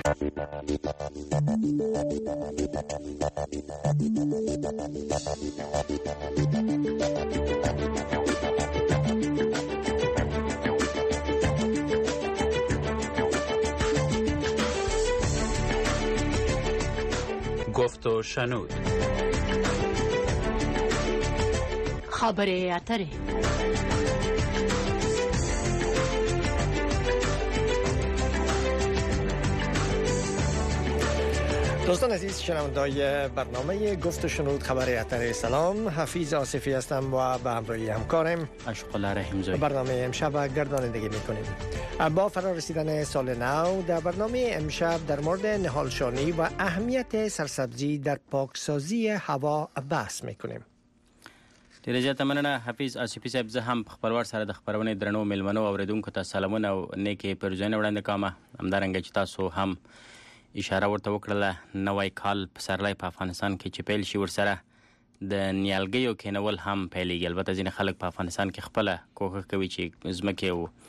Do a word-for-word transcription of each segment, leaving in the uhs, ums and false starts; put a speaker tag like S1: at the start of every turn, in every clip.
S1: گفت و شنود.
S2: خبر اتره.
S3: دوستان عزیز شنوندای برنامه گفت و شنود خبر اتره، سلام. حفیظ آصفی هستم و به همراهی همکارم
S4: اشقلا رحیمزایی
S3: برنامه امشب گردانندگی میکنیم. با فرا رسیدن سال نو در برنامه امشب در مورد نهالشانی و اهمیت سرسبزی در پاکسازی هوا بحث میکنیم.
S4: ډیره زیاته مننه حفیظ آصفی صاحب. زه هم په خبرور سره د خبرونې درنو ملمنو اوریدونکو ته سلامونه او نیکې پیرزوینې وړاندې کوم. همدارنګه چې تاسو هم اشاره ورته وکړله نوی کال پسرلی په افغانستان کې چې پیل شي ورسره د نیالګیو کینول هم پیلیږي. البته ځینې خلک په افغانستان کې خپله کوښښ کوي چې ځمکې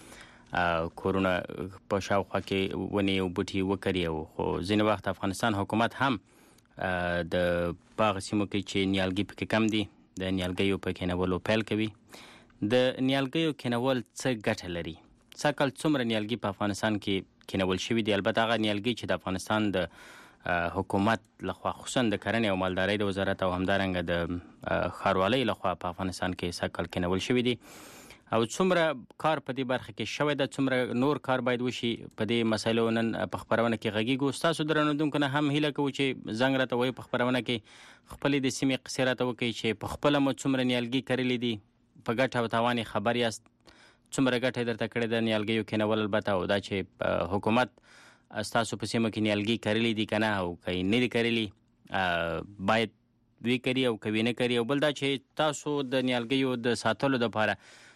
S4: او کورونه په شاوخوا کې ونې او بوټي وکري، خو ځینې وخت افغانستان حکومت هم د باغ سیمو کې چې نیالګي پکې کم دي د نیالګیو په کینولو پیل کوي. د نیالګیو کینول څه ګټه لري؟ سږ کال څومره نیالګي په افغانستان کې کینول شوي دي؟ البته هغه نیالګي چې د افغانستان د حکومت لخوا خصوصا د کرنې او مالدارۍ د وزارت او همدارنګه د ښاروالۍ لخوا په افغانستان کې سږ کال کینول شوي دي، او څومره کار په دې برخه کې شوی ده، څومره نور کار باید وشي په دې مسایلو. نن په خبرونه کې غږیږو. ستاسو درنودونکو نه هم هیله کوو چې زنګ راته وایي په خبرونه کې خپلې د سیمې قصې راته وکړي چې په خپله مو څومره نیالګي کرلي دي، په ګټه او تاوان یې خبر یاست، څومره ګټه یې درته کړې ده نیالګیو کینول. البته او دا چې حکومت ستاسو په سیمه کې نیالګي کرلي دي که نه، او که یې نه دي کرلي باید وی کري او که وی نه کري. او بل دا چې تاسو د نیالګیو د ساتلو دپاره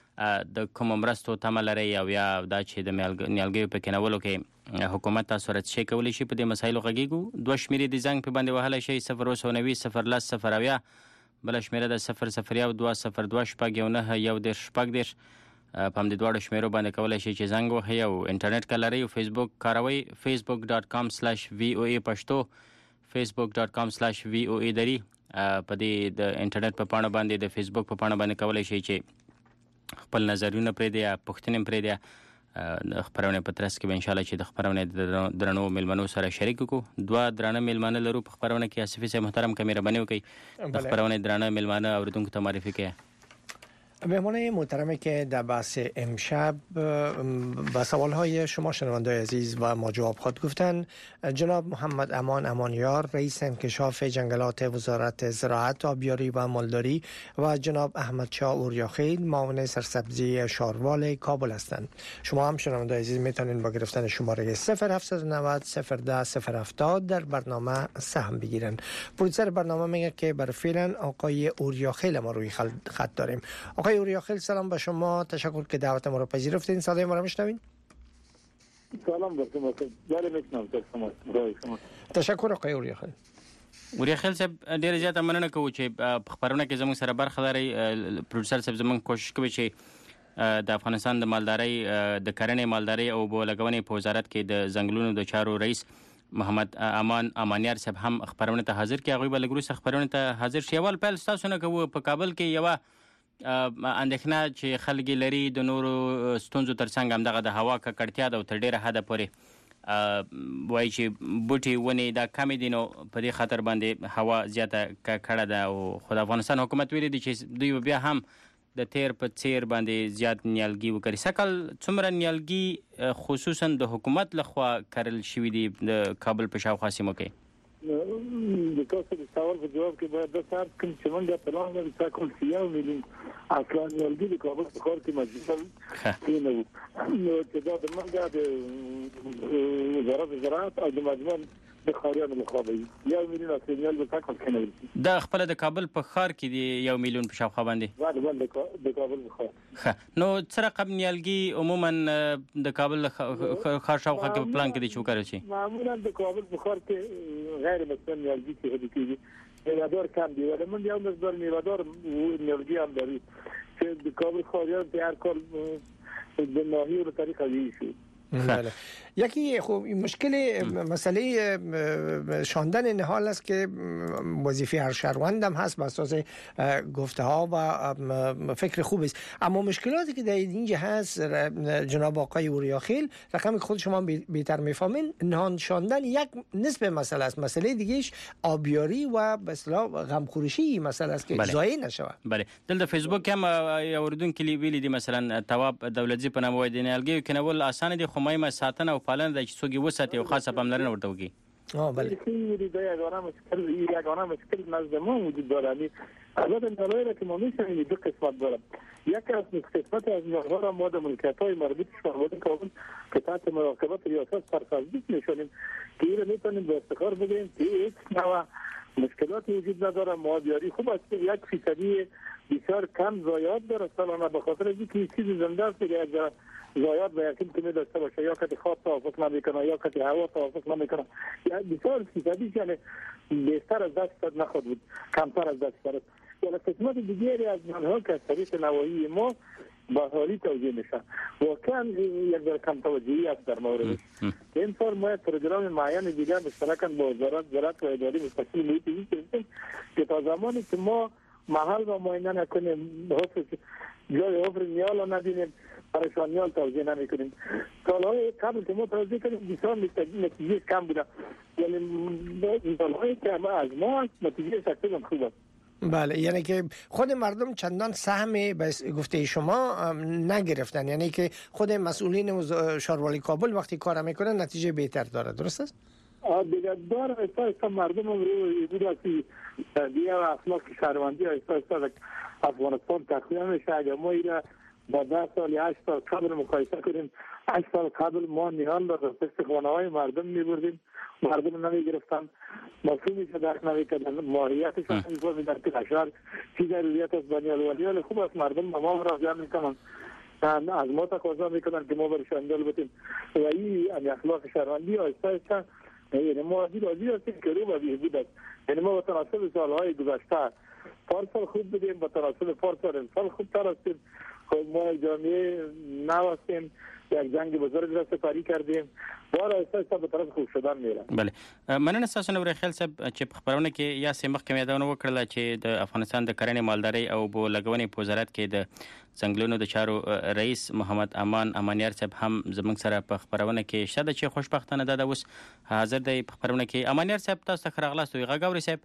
S4: د کومو مرستو تمه لرئ، او یا دا چې د نیالګیو په کینولو کې حکومت تاسو سره څه شی کولی شي، په دې مسایلو غږیږو. دوه شمېرې د زنګ په باندې وهلی شئ صفر اوه سوه نوي صفر لس صفر اویا، بله شمېره ده صفر صفر یو دوه صفر دوه شپږ یو نهه یو دېرش شپږ دېرش. په همدې دواړو شمېرو باندې کولی شئ چې زنګ وهئ، او انټرنیټ که لرئ او فیسبوک کاروئ فیسبوک ډاټ کام سلاش وی او ای پښتو فیسبوک ډاټ کام سلاش وی او ای دري. په دې د انټرنیټ په پاڼه باندې د فیسبوک په پاڼه باندې کولی شئ چې خپل نظرونه پرېږدئ یا پوښتنې پرېږدئ. د خپرونې په ترڅ کې به انشاءالله چې د خپرونې د درنو مېلمنو سره شریک کړو. دوه درانه مېلمانه لرو په خپرونه کې. آصفي صاحب محترم که مهرباني وکړئ د خپرونې درانه مېلمانه اورېدونکو ته معرفي کړئ.
S3: مهمان محترمی که در بحث امشب با سوالهای شما شنوندای عزیز و ما جواب خود گفتن، جناب محمد امان امانیار رئیس انکشاف جنگلات وزارت زراعت آبیاری و مالداری و جناب احمد شاه اوریاخیل معاون سرسبزی شاروال کابل هستند. شما هم شنوندای عزیز میتونید با گرفتن شماره صفر هفت نه صفر صفر ده صفر هفتاد در برنامه سهم بگیرن. پروډوسر برنامه میگه که بر فعلا آقای اوریاخیل ما روی خط داریم. آقای اوریاخیل سلام به شما، تشکر که دعوت ما رو پذیرفتین. صدای ما رو میشنوین؟
S5: سلام به شما. بله میشنوم شما. شما
S3: تشکر آقای اوریاخیل.
S4: اوریاخیل صاحب ډیره زیاته مننه کوو چې په خبرونه کې زموږ سره برخه لرئ. پروډوسر صاحب زموږ کوشش کوي چې د افغانستان د مالدارۍ د کرنې مالدارۍ او اوبو لګونې په وزارت کې د ځنګلونو د چارو رئیس محمد امان امانیار صاحب هم خبرونه ته حاضر کړي. هغوی به لږ وروسته خبرونه ته حاضر شي. اول پیل ستاسو نه کوو. په کابل کې یوه اندېښنه چې خلک لري د نورو ستونزو ترڅنګ همدغه د هوا ککړتیا ده، او تر ډېره حده پورې وایي چې بوټي ونې دا کمې دي، نو په دې خاطر باندې هوا زیاته ککړه ده. او خو د افغانستان حکومت ویلي دي چې دوی بیا هم د تیر په څیر باندې زیات نیالګي وکړي. سږ کال څومره نیالګي خصوصا د حکومت لخوا کرل شوي دي د کابل په شاوخوا سیمو کې؟
S5: د تاسو د سوال په جواب کې باید دا ثابت کړم چې موږ په پلان باندې تاکل یو میلیون اصلا نیالګي د کابل په ښار کې مجبور کړو، نو چې دا د موږ د وزارت زراعت او د مجموعه د ښاریانو لخوا به یو میلیون اصلي نیال به تاکل کېنول شي.
S4: دا خپله د کابل په ښار کې دی یو میلیون په شاوخوا باندې؟
S5: بله بله د کابل په ښار.
S4: ښه، نو څه رقم نیالګي عموما د کابل ښار شاوخوا کې په پلان کې دي چې وکرل شي؟
S5: معمولا د کابل په ښار کې غیر مسلم نیالګي چې کېږي میوه‌دار کم دي، ولی موږ یو مقدار میوه‌دار نیالګي هم داریم چې د کابل ښاریان په هر کال د ناحیو له طریقه ویشي.
S3: بله. یکی خب مشکل مسئله شاندن نهال است که وظیفه هر شهروند هم هست بر اساس گفته ها و فکر خوب است، اما مشکلاتی که در اینجا هست جناب آقای اوریاخیل رقم خود شما بهتر میفهمین، نهان شاندن یک نصف مسئله است، مسئله دیگهش آبیاری و به اصطلاح غمخورشی مسئله است که ضایع نشوه.
S4: بله دلته فیسبوک هم اوردون کلی ویلی دي مثلا تواب دولتي په نامه د نیالګي کنول اسانه دي خو مې ساتنه او پالنه د څوګي وساتي او خاصه پاملرنه ورته وکي.
S3: آه بله.
S5: خیلی یگانه مشکل یگانه مشکل نزد ما وجود داره. البته دلایلی که ما می‌شنیم دو قسمت داره. یکی از قسمت از اینها را ما در ملکیت‌های مربوط به شهروندان کابل که تحت مراقبت ریاست سرپرستی می‌شونیم که این می‌تونیم به افتخار بگیم که هیچ نوع مشکلاتی وجود نداره. ماهیاری خوب است که یک فیصدی بسیار کم ضایعات داره سالانه، به خاطر اینکه چیزی زنده است که ضایعات به یقین که داشته باشه، یا که خواب توافق نمیکنه یا که هوا توافق نمیکنه، یا بسیار فیصدی یعنی بیشتر از ده درصد نخواهد بود، کمتر از ده درصد. یعنی قسمت دیگری از آنها که از طریق نواحی ما به حالی توجیه میشه، واقعا یک در کم توجهی است در موردش. این سال ما یک پروگرام معین دیگر مشترکاً با وزارت زراعت و اداره مستقل محیط زیست کردیم که تا زمانی که ما محل و معاینه نکنیم، جای حفر نیال را نبینیم، برایشان نیال توجیه نمی کنیم. سالهای قبل که ما توجیه کنیم بسیار نتیجه کم بوده، یعنی سالهایی که از ما نتیجه شکل خوب است.
S3: بله، یعنی که خود مردم چندان سهم به گفته شما نگرفتن، یعنی که خود مسئولین شهروالی کابل وقتی کار میکنن نتیجه بهتر داره، درست است؟
S5: دیگه داره اساسا مردم رو بوده که دیگه اخلاق شهروندی اساسا افغانستان تخلیه میشه. اگر ما ایره با ده سال یا هشت سال قبل مقایسه کنیم، هشت سال قبل ما نیان را در پشت خانه های مردم میبردیم، مردم نمیگرفتن، مفهومش درک نمیکردن، ماهیتش نمیفهمیدن که اشعار چی ضروریت است بنی الولی خوب است. مردم به ما مراجعه میکنن، از ما تقاضا میکنن که ما برشان دل بتیم و این اخلاق شهروندی آیسته یعنی ما دید آزی هستیم که رو به بهبود است. یعنی ما با تناسب سالهای گذشته پارسال خوب بودیم، با تناسب پارسال امسال خوب تر هستیم. خب ما جامعه نو هستیم، یک جنگ بزرگ را سپاری کردیم، بار اساسا به طرف خوب شدن میره.
S4: بله مننه تاسو نو خیال صاحب چې په خبرونه کې یا سیمخ کې یادونه وکړه چې د افغانستان د کرنې مالدارۍ او بو لګونې په وزارت کې د څنګلونو د چارو رئیس محمد امان امانیار صاحب هم زموږ سره په خبرونه کې شته چې خوشبختانه ده اوس حاضر دی په خبرونه کې. امانیار صاحب تاسو ته راغلاست وي غاګوري صاحب.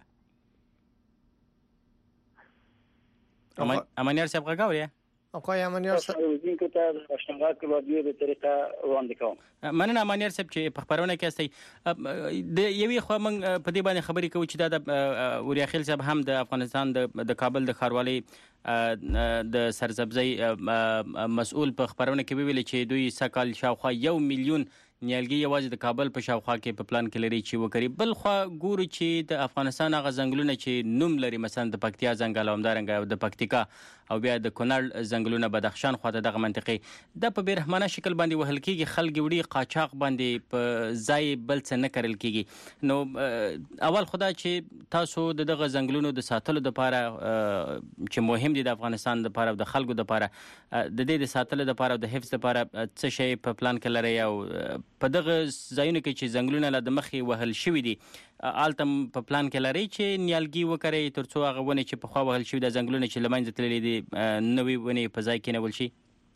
S4: امانیار صاحب غاګوري
S3: آقای امانیار صاحب
S6: این که تا اشتراک رادیو به طریقه وړاندې کوم.
S4: مننه امانیار صاحب چې په خبرونه کې استئ. د یوې خو موږ په دې باندې خبرې کوو چې دا د اوریاخیل صاحب هم د افغانستان د کابل د ښاروالۍ د سرسبزۍ مسؤل په خبرونه کې ویلي چې دوی سکهال شاوخوا یو میلیون نیالګي یوازې د کابل په شاوخوا کې په پلان کې لري چې وکړي. بل خو ګورو چې د افغانستان هغه ځنګلونه چې نوم لري، مثلا د پکتیا ځنګل او همدارنګه د پکتیکا او بیا د کونړ ځنګلونه بدخشان خواته دغه منطقې د په بیرحمانه شکل باندې وهل کېږي، خلک وړي قاچاق باندې په ځای بل څه نه کرل کېږي. نو اول خدا چې تاسو د دغه ځنګلونو د ساتلو لپاره چې مهم دي د افغانستان لپاره او د خلکو لپاره د دې د ساتلو لپاره او د حفظ لپاره څه شی په پلان کې لري او په دغه ځایونو کې چې ځنګلونه له د مخې وهل شوي دي آلتم په پلان کې لري چې نیالګي وکړي تر څو هغه ونې چې پخوا وهل شوي د ځنګلونه چې له منځه تللي دي نوې ونې په ځای کېنول شي؟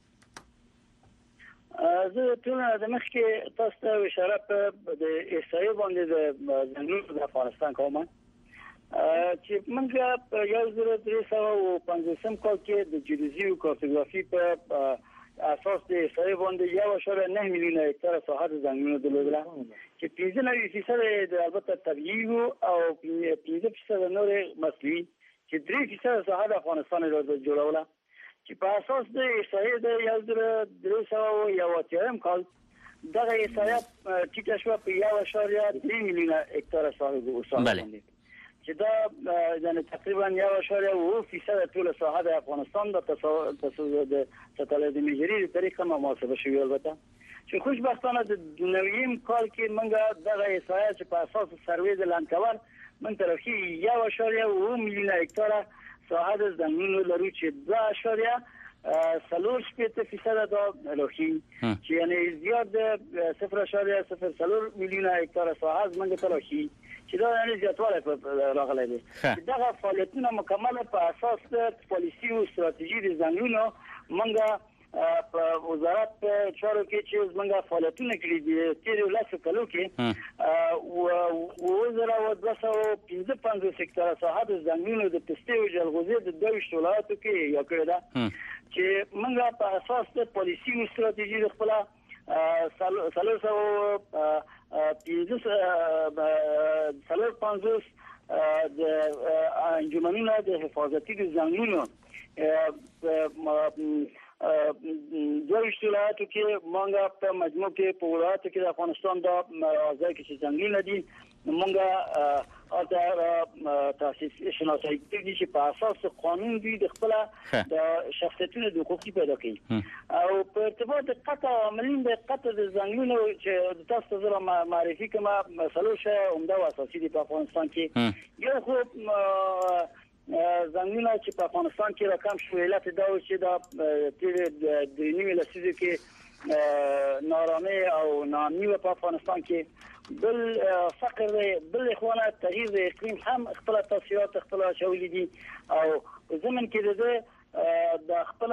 S6: زه ټول د مخکې تاسو ته اشاره په د احصایې باندې د ځنګلونو د افغانستان کوم چې موږ په یو زره درې سوه پنځوسم کال کې د جیولوژي او کارتوګرافي په اساس د احصایې باندې یو اشاره نه میلیون هکتار ساحه د ځنګلونو درلودله چې پنځه نوي فیصد البته طبیعي او پنځه فیصد نور مصنوعي چې درې فیصد ساحه د افغانستان جوړوله چې په اساس د احصایې د یو زره درې سوه یو اتیایم کال دغه احصایه ټیټه شوه په یو اشاریه درې میلیون هکتار ساحه باندې چې دا یعنی تقریبا یو اشاریه اوه فیصد ټول ساحه د افغانستان د تصویر ستالت میجری په طریقه محاسبه شوی. البته چې خوشبختانه د نویم کال کې موږ دغه احصایه چې په اساس سروې د لانکور من طرفي یو اشاریه اوه میلیون هکتار ساحه د ځنګلونو لرو چې دوه اشاریه سلور شپیته فیصد دا لوحی چې یعنی زیاد صفر اشاریه صفر سلور میلیون هکتار ساحه از منګ ته لوحی چې دا یعنی زیاتوالی راغلی دی دغه فعالیتونه مکمل په اساس د پالیسي او استراتیژي د ځنګلونو منګه په وزارت چارو کې چې زمونږ فعالیتونه کړي دي تیر لاسو کلو کې او وزارت او دوه سوه او پنځه پنځوس هکتار ساحه د ځنګلونو د پستې او جلغوزي د دوه ولایتو کې یو کړی ده چې موږ په اساس د پالیسي او استراتیژي د خپل سالو سو پنځه سالو پنځوس د انجمنونو د حفاظتي د ځنګلونو دویشت ولایتو کې مونږه په مجموع کې په ولایتو کې د افغانستان د ځای کې چې ځنګلونه دي مونږه اته تاسیس شناسایی کوي چې په اساس قانون دی د خپل د شخصیتونو د حقوقي پیدا کوي او په ارتباط د قطع عاملین د قطع د ځنګلونو چې تاسو سره معرفي کما مسلو شه عمده او اساسي دي په افغانستان کې یو خو ځنګلونه چې په افغانستان کې رقم شو علت دا و چې دا تیر د نیمه لسیزه کې نارامي او ناامني په افغانستان کې بل فقر بل اخوانه تغییر د اقلیم هم خپل تاثیرات خپل شولې دي او زمون کې د د خپل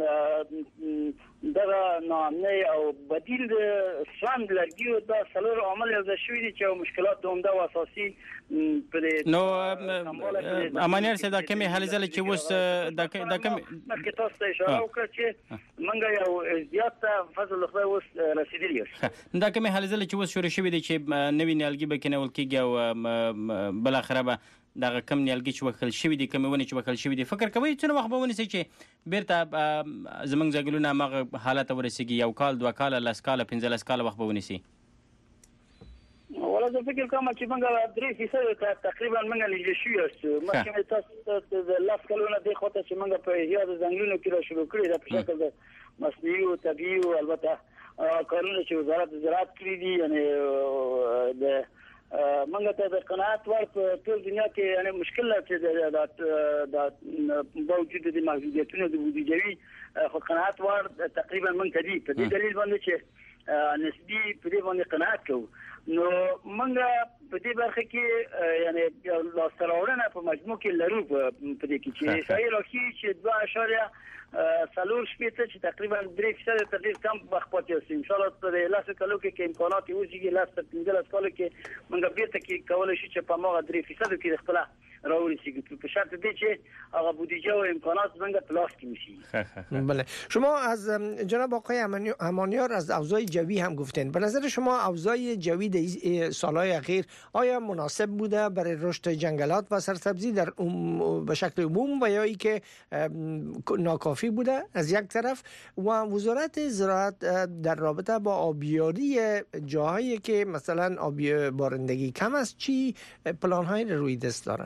S6: دغه ناامني او بدیل د شاند لرګیو د سلور عمل یو شوی دي چې مشکلات دومره او اساسي
S4: نو امانیار صاحب دا کومه حل زله چې وس د د کوم
S6: مخکې تاسو ته اشاره وکړه چې منګه یو زیات فضل خو وس رسیدلی
S4: دا کومه حل زله چې وس شروع شوی دي چې نوی نیالګي به کنه ولکیږي او بل اخره به دغه کم نیالګي چې وکړل شوی دي کومه ونی چې وکړل شوی دي فکر کوي چې نو وخت به ونی چې بیرته زمنګ ځګلونه مغه حالت ورسیږي یو کال دوه کال لاس کال پنځه کال وخت به ونی سي
S6: ولا زه فکر کوم چې موږ درې فیصد تقریبا موږ نږدې شو یو مخکې تاسو د لاس کلونه د خوته چې موږ په یاد ځنګلونو کې را شروع کړی دا په شکل د مصنوعي او طبيعي او البته قانون چې وزارت زراعت کړی دي یعنی د منګه ته د قناعت ور په ټول دنیا کې یعنی مشکل چې د د باوجود د محدودیتونو د بودیجوي خو قناعت ور تقریبا من کدي په دې دلیل باندې چې نسبی په دې باندې قناعت کوو نو منګه په دې برخه کې یعنی لاستراوړنه په مجموع کې لرو په دې کې چې صحیح راکې چې دوه اشاریه سالور شپیته چې تقریبا درې فیصد تقریبا کم وخت پاتې اوسي ان شاء الله په لاسو کلو کې امکانات وځي لاس په پنځه کالو کې موږ بیرته کې کولای شو چې په ماغه درې فیصد کې خپل راورسیږي په شرط دی چې هغه بودجه و امکانات موږ په لاس کې وشي.
S3: بله شما از جناب آقای امانیار از اوضاع جوی هم گفتین. به نظر شما اوضاع جوی در سالهای اخیر آیا مناسب بوده برای رشد جنگلات و سرسبزی در به شکل عموم و یا ای که ناکافی بوده از یک طرف و وزارت زراعت در رابطه با آبیاری جاهایی که مثلا آبی بارندگی کم است چی پلان‌های روی دست دارن؟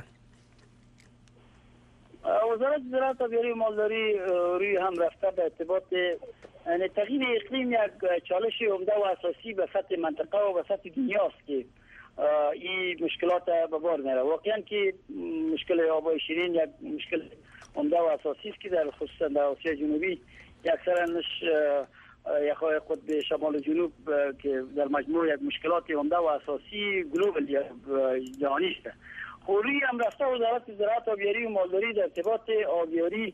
S6: وزارت زراعت و آبیاری و مالداری روی هم رفته به ارتباط یعنی تغییر اقلیم یک چالش عمده و اساسی به سطح منطقه و به سطح دنیا است که این مشکلات به بار میره. واقعا که مشکل آبای شیرین یک مشکل عمده و اساسی است که در خصوصا در آسیا جنوبی اکثرا یخهای خود به شمال و جنوب که در مجموع یک مشکلات عمده و اساسی گلوبال جهانی است. خوری هم رفته وزارت زراعت آبیاری و مالداری در ارتباط آبیاری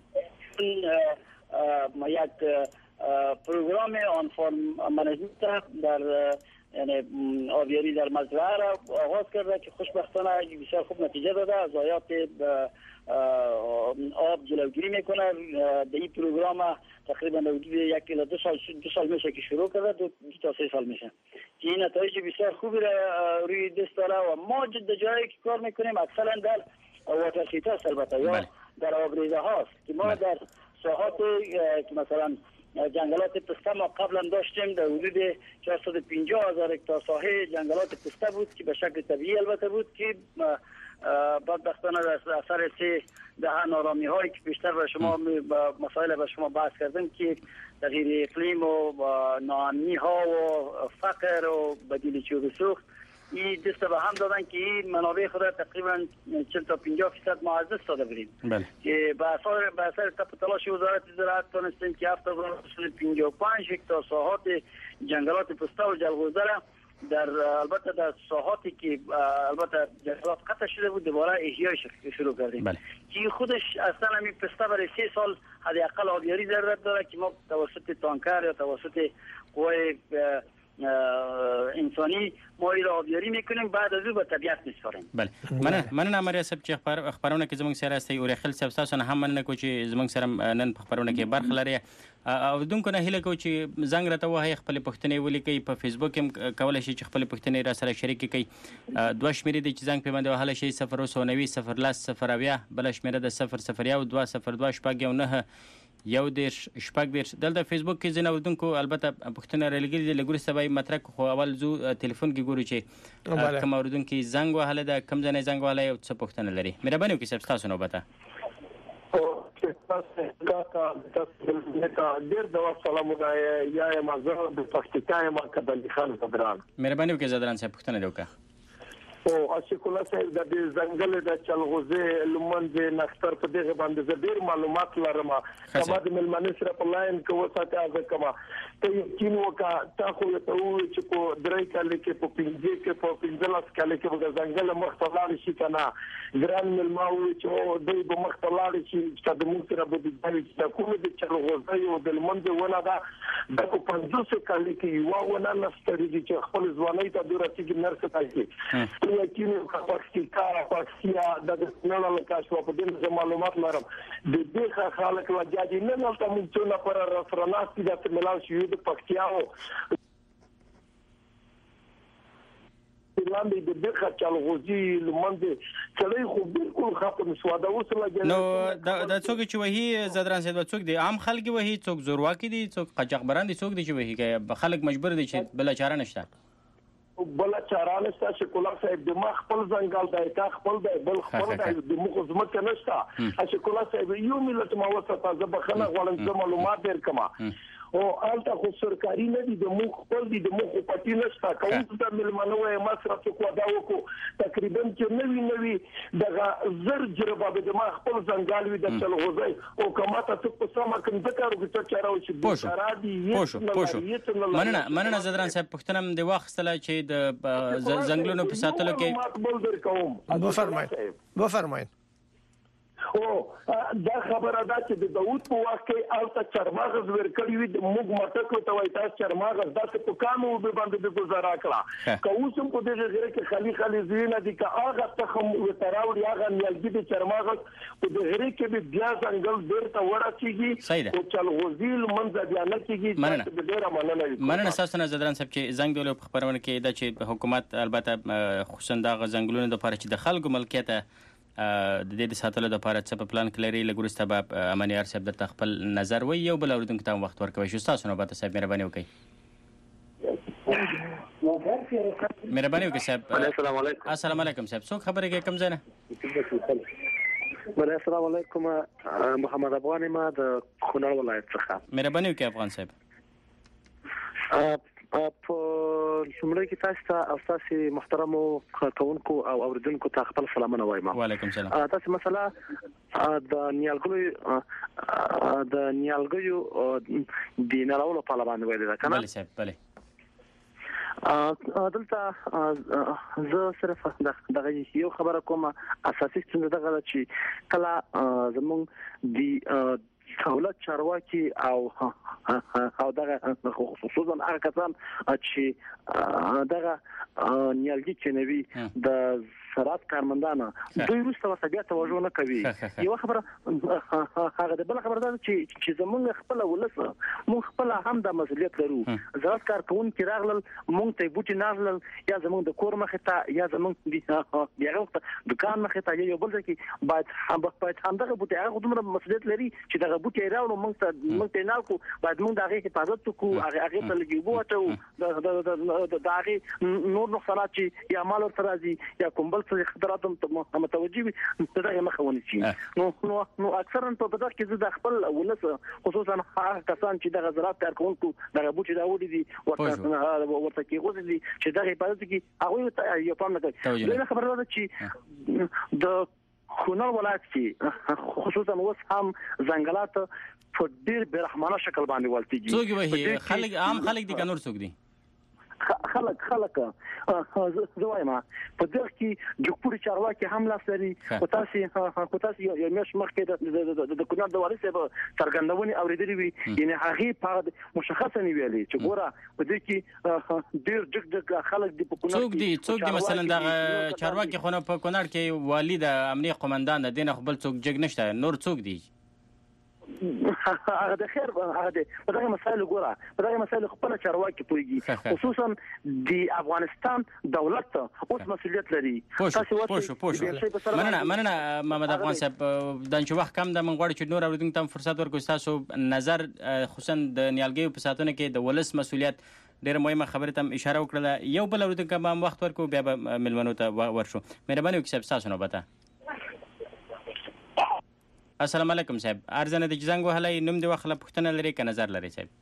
S6: یک پروگرام آن فارم منیجمنت در یعنی آبیاری در مزرعه را آغاز کرده که خوشبختانه بسیار خوب نتیجه داده. ضایعات آب جلوگیری میکنه. در این پروگرام تقریبا حدود یک الی دو سال دو سال میشه که شروع کرده، دو, دو تا سه سال میشه که این نتایج بسیار خوبی را روی دست داره و ما جد جایی که کار میکنیم اکثرا در واتر شیتاست البته یا در آبریزه هاست که ما در ساحات که مثلا جنگلات پسته ما قبلا داشتیم در حدود چهارصد و پنجاه هزار هکتار ساحه جنگلات پسته بود که به شکل طبیعی البته بود که بدبختانه در اثر سه دهه نارامی هایی که بیشتر به شما مسائل به شما بحث کردم که تغییر اقلیم و ناامنی ها و فقر و بدیل چوب سوخت این دست به هم دادن که این منابع خود تقریبا چهل تا پنجاه درصد ما از دست داده بودیم
S4: بله
S6: که به اثر به اثر تپ تلاش وزارت زراعت تونستیم که هفت هزار و پنجاه و پنج هکتار ساحات جنگلات پسته و جلغوزه را در البته در ساحاتی که البته جنگلات قطع شده بود دوباره احیای شروع کردیم
S4: بله.
S6: که خودش اصلا همین پسته برای سه سال حداقل آبیاری ضرورت داره که ما توسط تانکر یا توسط قوای انسانی ما این را آبیاری میکنیم بعد از او به طبیعت میسپاریم.
S4: بله مننه مننه امریا صاحب چې خبر خبرونه کې زموږ سره استي اورخل صاحب تاسو نه هم مننه کو چې زموږ سره نن خبرونه کې برخه لري او دونکو نه هله کو چې زنګ راته وایي خپل پښتنې ولیکي په فیسبوک هم کولای شي چې خپل پښتنې را سره شریک کړي دوه شمیرې د چې زنګ په باندې وهله شي صفر او نوي صفر لاس صفر اویا بل شمیره د صفر صفر یو دوه صفر دوه شپږ یو نه یو دیش شپږ دیش دلته فیسبوک کې ځنه ودونکو البته پښتنه رلګری د لګوري سبای مترک خو اول زو ټلیفون کې ګوري چې کوم اوردونکو زنګ وهله د کم ځنه زنګ وهله یو څه پښتنه لري مهرباني وکړئ صاحب تاسو نوبته
S5: او چې تاسو کا تاسو کا ډیر د سلامونه یا مازه د پښتکای ما کبل خان صدران
S4: مهرباني وکړئ زدران صاحب پښتنه دوکا
S5: او اشکولا صاحب د دې ځنګل د چلغوزه لمنځ نختر په دغه باندې ډېر معلومات لرم کما د ملمنې سره په لاین کې وساته از کما ته یقین وکا تاسو ته و چې په درې کال کې په پنځه کې په پنځه کال کې د ځنګل مختلار شي کنه ګران ملماو چې دوی به مختلار شي چې د موږ سره به د چې کوم د چلغوزه او د لمنځ ونه دا د په پنځه کال کې یو ونه نستري چې خپل ځواني ته درته نرسه کوي یقین پاکستان کار پاکستان د نړۍ له کاشو په دې معلومات لرم د دې خلک لږه نه نه تاسو څو نه پر رفرناس دي د ملاو شي د پاکستان لاندې د دغه چلغوزي لمنځ کله خو بالکل ختم شو دا اوس لګي
S4: نو دا څوک چې وਹੀ زدران سید څوک دي عام خلک وਹੀ څوک زورواکي دي څوک قاچاقبران دي څوک دي چې وਹੀ خلک مجبور دي چې بل چاره نشته
S5: بل چاره نشته چې کولا صاحب د ما خپل ځنګل دی تا خپل دی بل خپل دی د مخ زمکه نشته چې کولا صاحب یو ملت ما وسته زبخنه غوړم چې معلومات درکما او الته خو سرکاري نه دي د مخ خپل دي د مخ پټی نشته کوم د ملمنو یې مصرف کو دا وکړو تقریبا چې نوی نوی دغه زر جربه د ما خپل ځنګل وي د چلغوزي او کماته ته په سم کوم د کارو چې چارو چې بشارادي
S4: یې مننه مننه زدران صاحب پښتنم د واخستله چې د ځنګلونو په ساتلو
S3: کې بفرمایئ بفرمایئ
S5: او دا خبره ده چې د داوود په وخت کې الته چرماغز ورکړی وي د موږ مټکو ته وای تاسو چرماغز داسې په کانو به باندې د گزارا کړه که اوس هم په دې غیر کې خالي خالي زینه دي که هغه تخم وتراوړي هغه نیالګي د چرماغز په دې غیر کې به بیا څنګه ډیر ته ورسیږي او چلغوزي لمنځه بیا نه کیږي د ډیر مننه
S4: مننه تاسو نه زدران صاحب چې زنګ دولو په خبرونه کې دا چې حکومت البته خصوصا د غزنګلونو د لپاره چې د خلکو ملکیت د دې د ساتلو لپاره څه په پلان کې لري لګورسته به امنیار صاحب د خپل نظر وي یو بل اوردونکو ته وخت ورکوي شو تاسو نو به صاحب مهرباني وکړئ مهرباني وکړئ صاحب
S5: السلام علیکم
S4: السلام علیکم صاحب څوک خبرې کوي کوم ځای نه
S7: بله السلام علیکم محمد افغان ما د کونړ ولایت څخه
S4: مهرباني وکړئ افغان صاحب
S7: په شمړی کې تاسو ته او تاسو محترمو کارکونکو او اوریدونکو ته خپل سلامونه وایم.
S4: وعلیکم سلام.
S7: تاسو مثلا د نیالګیو د نیالګیو د نړولو په اړه باندې ویل دا کنه؟
S4: بله صاحب بله.
S7: دلته زه صرف دغه یو خبره کوم اساسي څنګه دغه چې کله زموږ د دولت چارواکي او او دغه خصوصا هغه کسان چې دغه نیالګي چنوي د سرات کارمندانه دوی روسته وسبیا توجه نه کوي. یو خبره هغه د بل خبره ده چې چې زمونږ خپل ولس مونږ خپل هم د مسؤلیت لرو. زراعت کارکون کې راغلل مونږ ته بوټي ناغلل یا زمونږ د کور مخه ته یا زمونږ د یو دکان مخه ته یو بل ځکه باید هم باید هم دغه بوټي هغه دومره مسؤلیت لري چې دغه بوټي راوړو مونږ ته مونږ ته نه کو باید مونږ دغه حفاظت وکړو هغه هغه ته لګي وو ته د د هغه نور نقصانات چې یا مال تر راځي یا کوم بل څه خطرات متوجي وي دغه مخه ونیسي نو نو نو اکثرا په دغه کې زه د خپل ولس خصوصا هغه کسان چې دغه زراعت کار کوونکو دغه بوټي دا وړي دي ورته ورته کې غوښتي دي چې دغه په دې کې هغه یو پام نه کوي دا خبره ده چې د کونړ ولایت کې خصوصا اوس هم ځنګلات په ډیر برحمانه شکل باندې ولتيږي
S4: څوک وایي خلک عام خلک دي کنور څوک دي
S7: خلک خلک زوایم په دغه کې جوړپوري چارواکي هم لاس لري او تاسو خو تاسو یو مش مخکې د د کونړ د وارث په څرګندونې اوریدلې وي یعنی هغه په مشخصه نیولې چې ګوره په دې کې ډیر جګ جګ خلک دی په کونړ
S4: څوک دي څوک دي مثلا د چارواکي خو په کونړ کې والی د امنیه قومندان د دینه خپل څوک جګ نشته نور څوک دي
S7: هغه د خیر هغه د دغه مسایل ګوره دغه مسایل خپل چارواکي پويږي خصوصا د افغانستان دولت اوس مسؤلیت لري
S4: تاسو پوښو پوښو مننه مننه محمد افغان صاحب د انچ وخت کم د منغوړ چې نور اوریدونکو ته فرصت ورکوي تاسو نظر خصوصا د نیالګیو په ساتنه کې د ولس مسؤلیت ډېر مهمه خبره ته اشاره وکړه یو بل اوریدونکو هم وخت ورکو بیا ملمنو ته ورشو مهرباني وکړئ تاسو نو بتا السلام علیکم صاحب ارزنه د جنګ وهلای نوم دی وخله پښتنه لري که نظر لري صاحب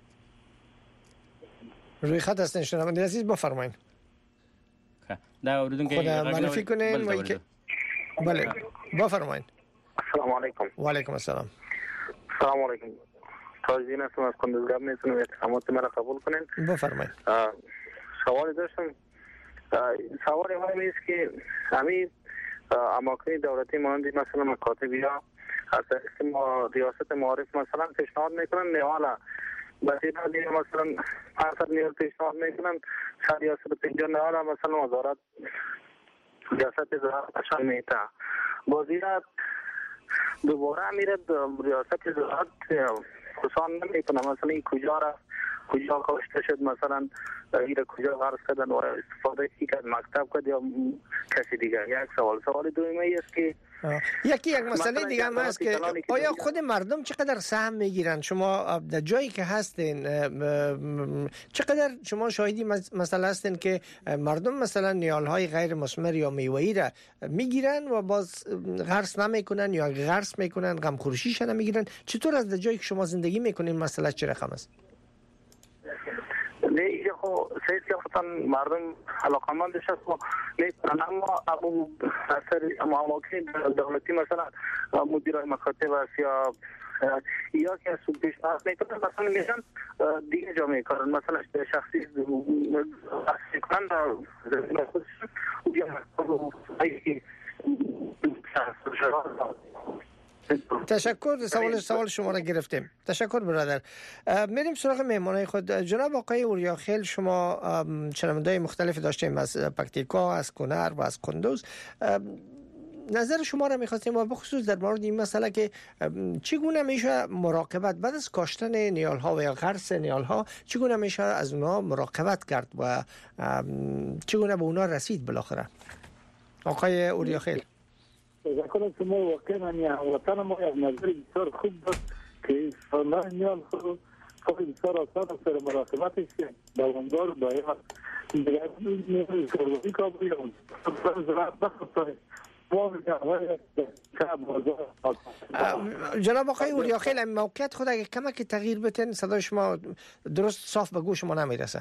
S3: روی خط هستن شنونده عزیز بفرمایید
S4: دا اوریدونکو
S3: خدا معرفی کنین و که بله بفرمایید
S8: السلام علیکم
S3: و علیکم السلام
S8: السلام علیکم تازین هستم از کندوزگاه میتونم احترامات مرا قبول کنین
S3: بفرمایید
S8: سوالی داشتم سوال مهم است که همین اماکن دولتی مانند مثلا مکاتبیا از ما ریاست معارف مثلا پیشنهاد میکنن نوالا بسیار دیگه مثلا پانصد نیال پیشنهاد میکنن سر ریاست پنجاه نوالا مثلا وزارت ریاست زراعت اشان میتا وزیرت دوباره میره ریاست زراعت خصوصا نمیکنه مثلا این کجا رفت کجا کاشته شد مثلا ایره کجا غرض کردن و استفاده کی کرد مکتب کرد یا کسی دیگر یک سوال سوال دومی است که
S3: یکی یک مسئله دیگه هم هست که آیا خود مردم چقدر سهم میگیرن شما در جایی که هستین چقدر شما شاهدی مثلا هستین که مردم مثلا نیالهای غیر مثمر یا میوه‌ای را میگیرن و باز غرس نمیکنن یا غرس میکنن غمخورشیش نمیگیرن چطور از در جایی که شما زندگی میکنین مسئله چه رقم است
S8: نه اینجا خو سیاسی خودتان مردم علاقمندش هست و نیستن اما ابو اثر اماکن دولتی مثلا مدیرای مکاتب است یا یا که از پیشنهاد میکنن مثلا میشن دیگه جا میکنن مثلا شخصی اصلی کنن در خودشون
S3: تشکر سوال سوال شما را گرفتیم تشکر برادر میریم سراغ مهمانای خود جناب آقای اوریاخیل شما شنونده‌های مختلف داشتیم از پکتیکا از کنر و از کندوز نظر شما را می‌خواستیم و بخصوص در مورد این مسئله که چگونه میشه مراقبت بعد از کاشتن نیال‌ها و یا غرس نیال‌ها چگونه میشه از اونها مراقبت کرد و چگونه به اونها رسید بالاخره آقای اوریاخیل
S5: تذکر شما واقعا یعنی وطن ما یک نظر بسیار خوب داشت که فنان نیال خود خود بسیار آسان سر مراقبتش که دوامدار دایم دیگر نیال کروی کابلی اون زراعت بخطاره
S3: جناب آقای اوریاخیل این موقعیت خود اگه کمک تغییر بتین صدای شما درست صاف به گوش ما نمیرسه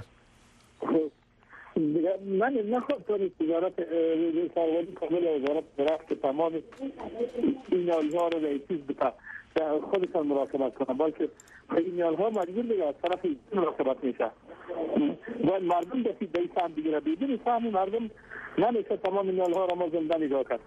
S5: من نخواهد کنید وزارت سروانی کامل وزارت زراعت که تمام این نیالها رو به چیز بتا خودشان مراقبت کنه بلکه این نیالها مجبور دیگه از طرف مراقبت میشه و مردم دستید به این سهم بگیره بدون سهم مردم نمیشه تمام نیالها را ما زنده نگاه کرد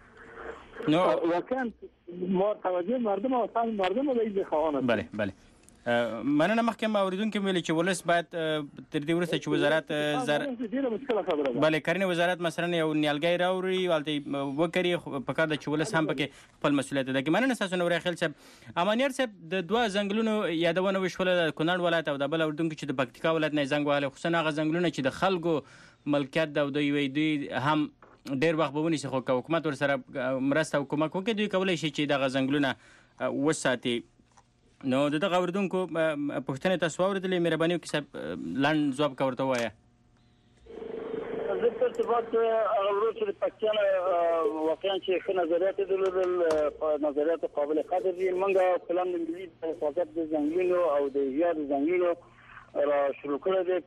S5: واقعا ما توجه مردم و سهم مردم رو به این بخواهان
S4: بله بله مننه مخکې ما اوریدونکو ویل چې ولس باید تر دې وروسته چې وزارت زر بله کرنې وزارت مثلا یو نیالګی راوړي هلته وکړي په کار ده چې ولس هم پکې خپل مسؤلیت ادا کړي مننه ستاسو نو اوریاخیل صاحب امانیار صاحب د دوه ځنګلونو یادونه وشوله د کونړ ولایت او د بل اوریدونکو چې د پکتیکا ولایت نه زنګ وهلی خصوصا هغه ځنګلونه چې د خلکو ملکیت ده او دوی دوی هم ډېر وخت به ونیسي خو که حکومت ورسره مرسته او کومک وکړي دوی کولی شي چې دغه ځنګلونه وساتي نو دغه اوریدونکو پوښتنې تاسو واورېدلې مهرباني وکړئ صاحب لنډ ځواب کا ورته ووایه
S6: زه په ارتباط اغلب چې پاکستان واقعا چې خو نظریات د نظریات قابل قدر دي منګه پلان د ملي حفاظت د ځنګلونو او د یاد ځنګلونو را شروع کړی دی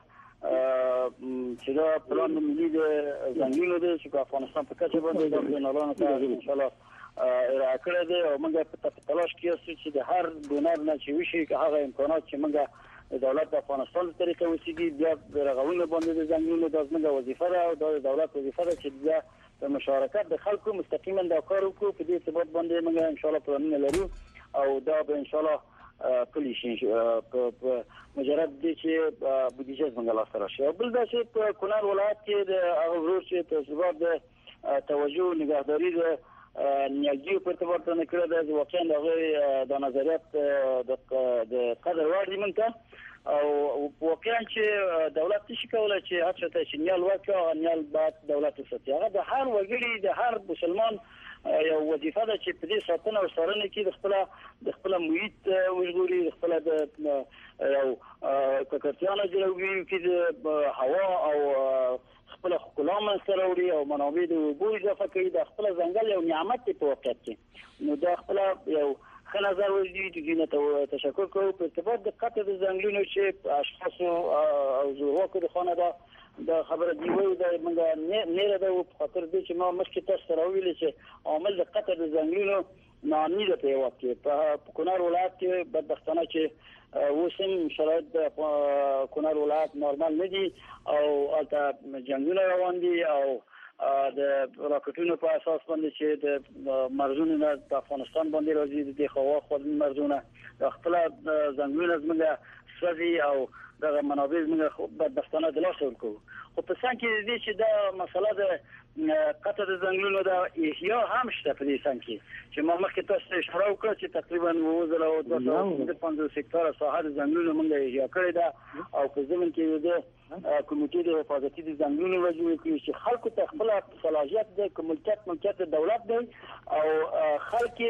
S6: چې دا پلان د ملي د ځنګلونو د چې افغانستان په کچه باندې د بینالانو ته ان شاء الله را کړی دی او موږ په تلاش کې یو چې د هر ډونر نه چې وشي هغه امکانات چې موږ دولت د افغانستان په طریقه وسیږي بیا رغونه باندې د ځنګلونو د ځمکه وظیفه ده او د دولت وظیفه ده چې د مشارکت د خلکو مستقیما د کار وکړو په دې ارتباط باندې موږ ان شاء الله پلانونه لرو او دا به ان شاء الله کلی شي په مجرد دي چې بودیجه څنګه لاس راشي بل دا چې په کونړ ولایت کې د هغه چې تجربه د توجه نگهداری د نیالګي په ارتباط نه کړی د واقعا د نظریات د قدر وړ دي منته او واقعا چې دولت شي کولای چې هڅه ته چې نیال وکړي نیال بعد دولت وساتي هغه د هر وګړي د هر مسلمان یو وظیفه ده چې په دې ساتنه او سرنه کې د خپل د خپل محیط وژغوري د خپل د یو ککړتیانه جوړوي چې د هوا او خپل خپلوان سره وړي او منابع د اوبو اضافه کوي د خپل ځنګل یو نعمت په وخت کې نو دا خپل یو خنظر وجدي چې ته تشکر کوم په ارتباط د قطع د ځنګلونو چې اشخاص او زوړوکو د خانه ده د خبره دی وایي د منګه نه ده په خاطر دې چې ما مشکې تاسو سره ویل چې عمل د قطع د ځنګلونو نامي ده په وخت کې په کونړ ولایت کې بدبختانه چې وسم شرایط د کونړ ولایت نورمال نه دي او البته جنگونه روان دي او د راکټونو په اساس باندې چې د مرزونو د افغانستان باندې راځي د خوا خو د مرزونو د خپل ځنګلونو زموږ سوي او د منابع زموږ بدبختانه د لاس ورکو خو په څنګه کې دي چې دا مسله د قطع د ځنګلونو د احیا هم شته په دې څنګه کې چې ما مخکې تاسو اشاره وکړه چې تقریبا وزره او دوه سوه پنځوس هکتاره ساحه د ځنګلونو موږ احیا کړې ده او په ځمن کې د کمیټې د حفاظتي د ځنګلونو وجوه کوي چې خلکو ته خپل صلاحیت د کوملکت ملکیت دولت دی او خلک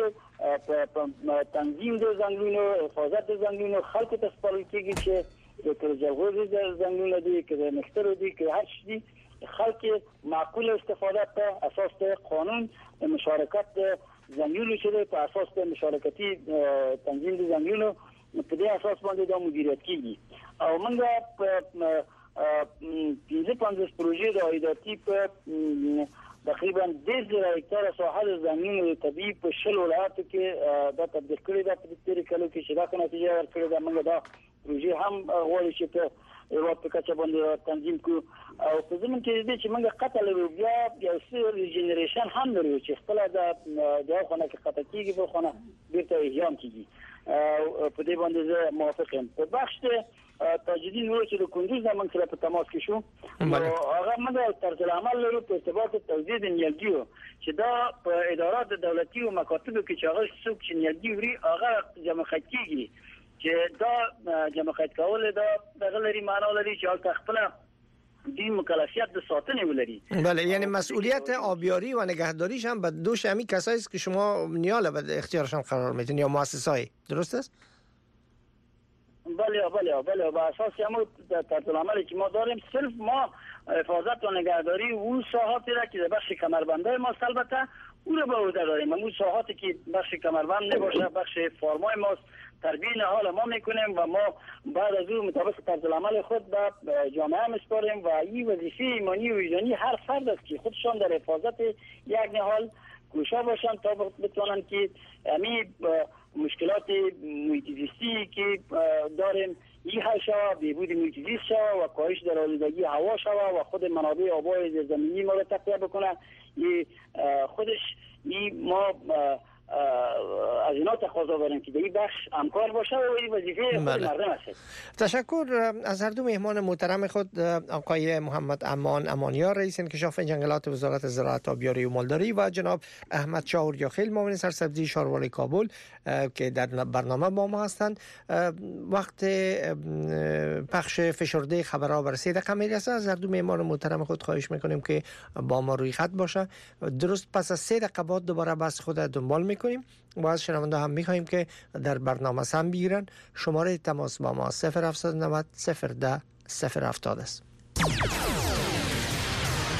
S6: په تنظیم د ځنګلونو حفاظت د ځنګلونو خلکو ته سپارل کېږي چې د جغوزي د ځنګلونو دي کې د نخترو دي کې هر شي دي خلک معقول استفاده په اساس د قانون د مشارکت د ځنګلونو چې په اساس د مشارکتي تنظیم د ځنګلونو په دې اساس باندې د مدیریت کیږي او موږ په پنځه پنځه پروژې د ایداتي په تقریبا د زر هکتاره ساحه د ځنګلونو طبيعي په شل ولایتو کې د تطبیق کړي د تطبیق کولو کې چې دا کنه نتیجه ورکړي د موږ دا پروژې هم غواړي چې په یو په کچه باندې تنظیم کو او په ځمن کې دې چې موږ قطع لرو بیا یو څه ریجنریشن هم لرو چې خپل د د خونه کې قطع کیږي په خونه بیرته احیام کیږي په دې باندې زه موافق یم په بخش تاجدین نور چې د کندوز زمون سره په تماس کې شو هغه موږ طرز العمل لرو په ارتباط توزیع د نیالګیو چې دا په ادارات دولتي او مکاتبو کې چې هغه څوک چې نیالګي وري هغه جمع کیږي چې دا جمع کول دا دغه لري معنا لري چې خپل دی مکلفیت د ساتنې ولري
S3: بله یعنی مسئولیت آبیاری و نگهداریش هم به دوش همین کسایی است که شما نیال به اختیارشان قرار میدین یا مؤسسه‌ای درست است؟
S6: بله بله بله با اساس همون طرز العملی که ما داریم صرف ما حفاظت و نگهداری اون ساحاتی را که در بخش کمربندای ما البته اون رو به عهده داریم اون ساحاتی که بخش کمربند نباشه بخش فارمای ماست تربیه حال ما میکنیم و ما بعد از اون مطابق طرز العمل خود به جامعه میسپاریم و این وظیفه ایمانی و وجدانی هر فرد است که خودشان در حفاظت یک نهال کوشا باشن تا بتوانند که همین مشکلات محیط زیستی که داریم این حل شود بهبود محیط زیست شود و کاهش در آلودگی هوا شود و خود منابع آبای زمینی ما را تقویت بکنه این خودش این ما از اینا تقاضا داریم که در این بخش همکار باشه و این وظیفه خود مردم است.
S3: تشکر از هر دو مهمان محترم خود آقای محمد امان امانیار رئیس انکشاف جنگلات وزارت زراعت آبیاری و مالداری و جناب احمد شاور یاخیل معاون سرسبزی شاروالای کابل که در برنامه با ما هستند. وقت پخش فشرده خبرها برسید کمی است. از هر دو مهمان محترم خود خواهش میکنیم که با ما روی خط باشه. درست پس از سه دقیقه بعد دوباره بحث خود دنبال میکنیم و از شنونده هم میخواهیم که در برنامه سم بگیرن. شماره تماس با ما صفر هفتصد و نود صفر ده صفر هفتاد است.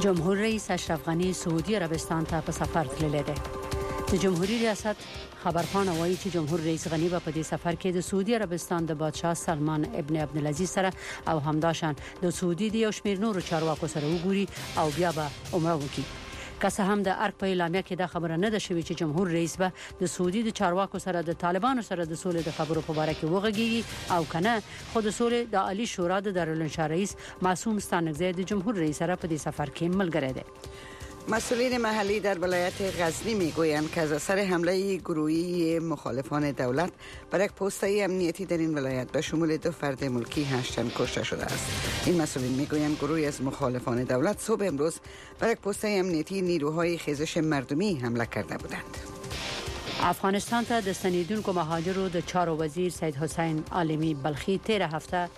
S2: جمهور رئیس اشرف غنی سعودي عربستان ته په سفر تللی دی. د جمهوریت ریاست خبرپاڼه وایي چې جمهور رئیس غنی په دې سفر کې د سعودي عربستان د بادشاه سلمان ابن عبدالعزیز سره او همداشان د سعودي د یو شمېر نورو چارواکو سره وګوري او بیا به عمره وکړي. که څه هم د ارګ په اعلامیه کې دا خبره نه ده شوې چې جمهور رئیس به د سعودي د چارواکو سره د طالبانو سره د سولې د خبرو په اړه کې وغږیږي او کنه خو د سولې د عالی شورا د دارالانشا رئیس معصوم ستانکزی د جمهور رئیس سره په دې سفر کې ملګری دی.
S9: مسئولین محلی در ولایت غزنی میگویند که از اثر حمله گروهی مخالفان دولت بر یک پست‌های امنیتی در این ولایت به شمول دو فرد ملکی هشت تن کشته شده است. این مسئولین میگویند گروهی از مخالفان دولت صبح امروز بر یک پست‌های امنیتی نیروهای خیزش مردمی حمله کرده بودند.
S2: افغانستان ته د ستنیدونکو مهاجرو د چارو وزیر سید حسین عالمی بلخی تیره هفته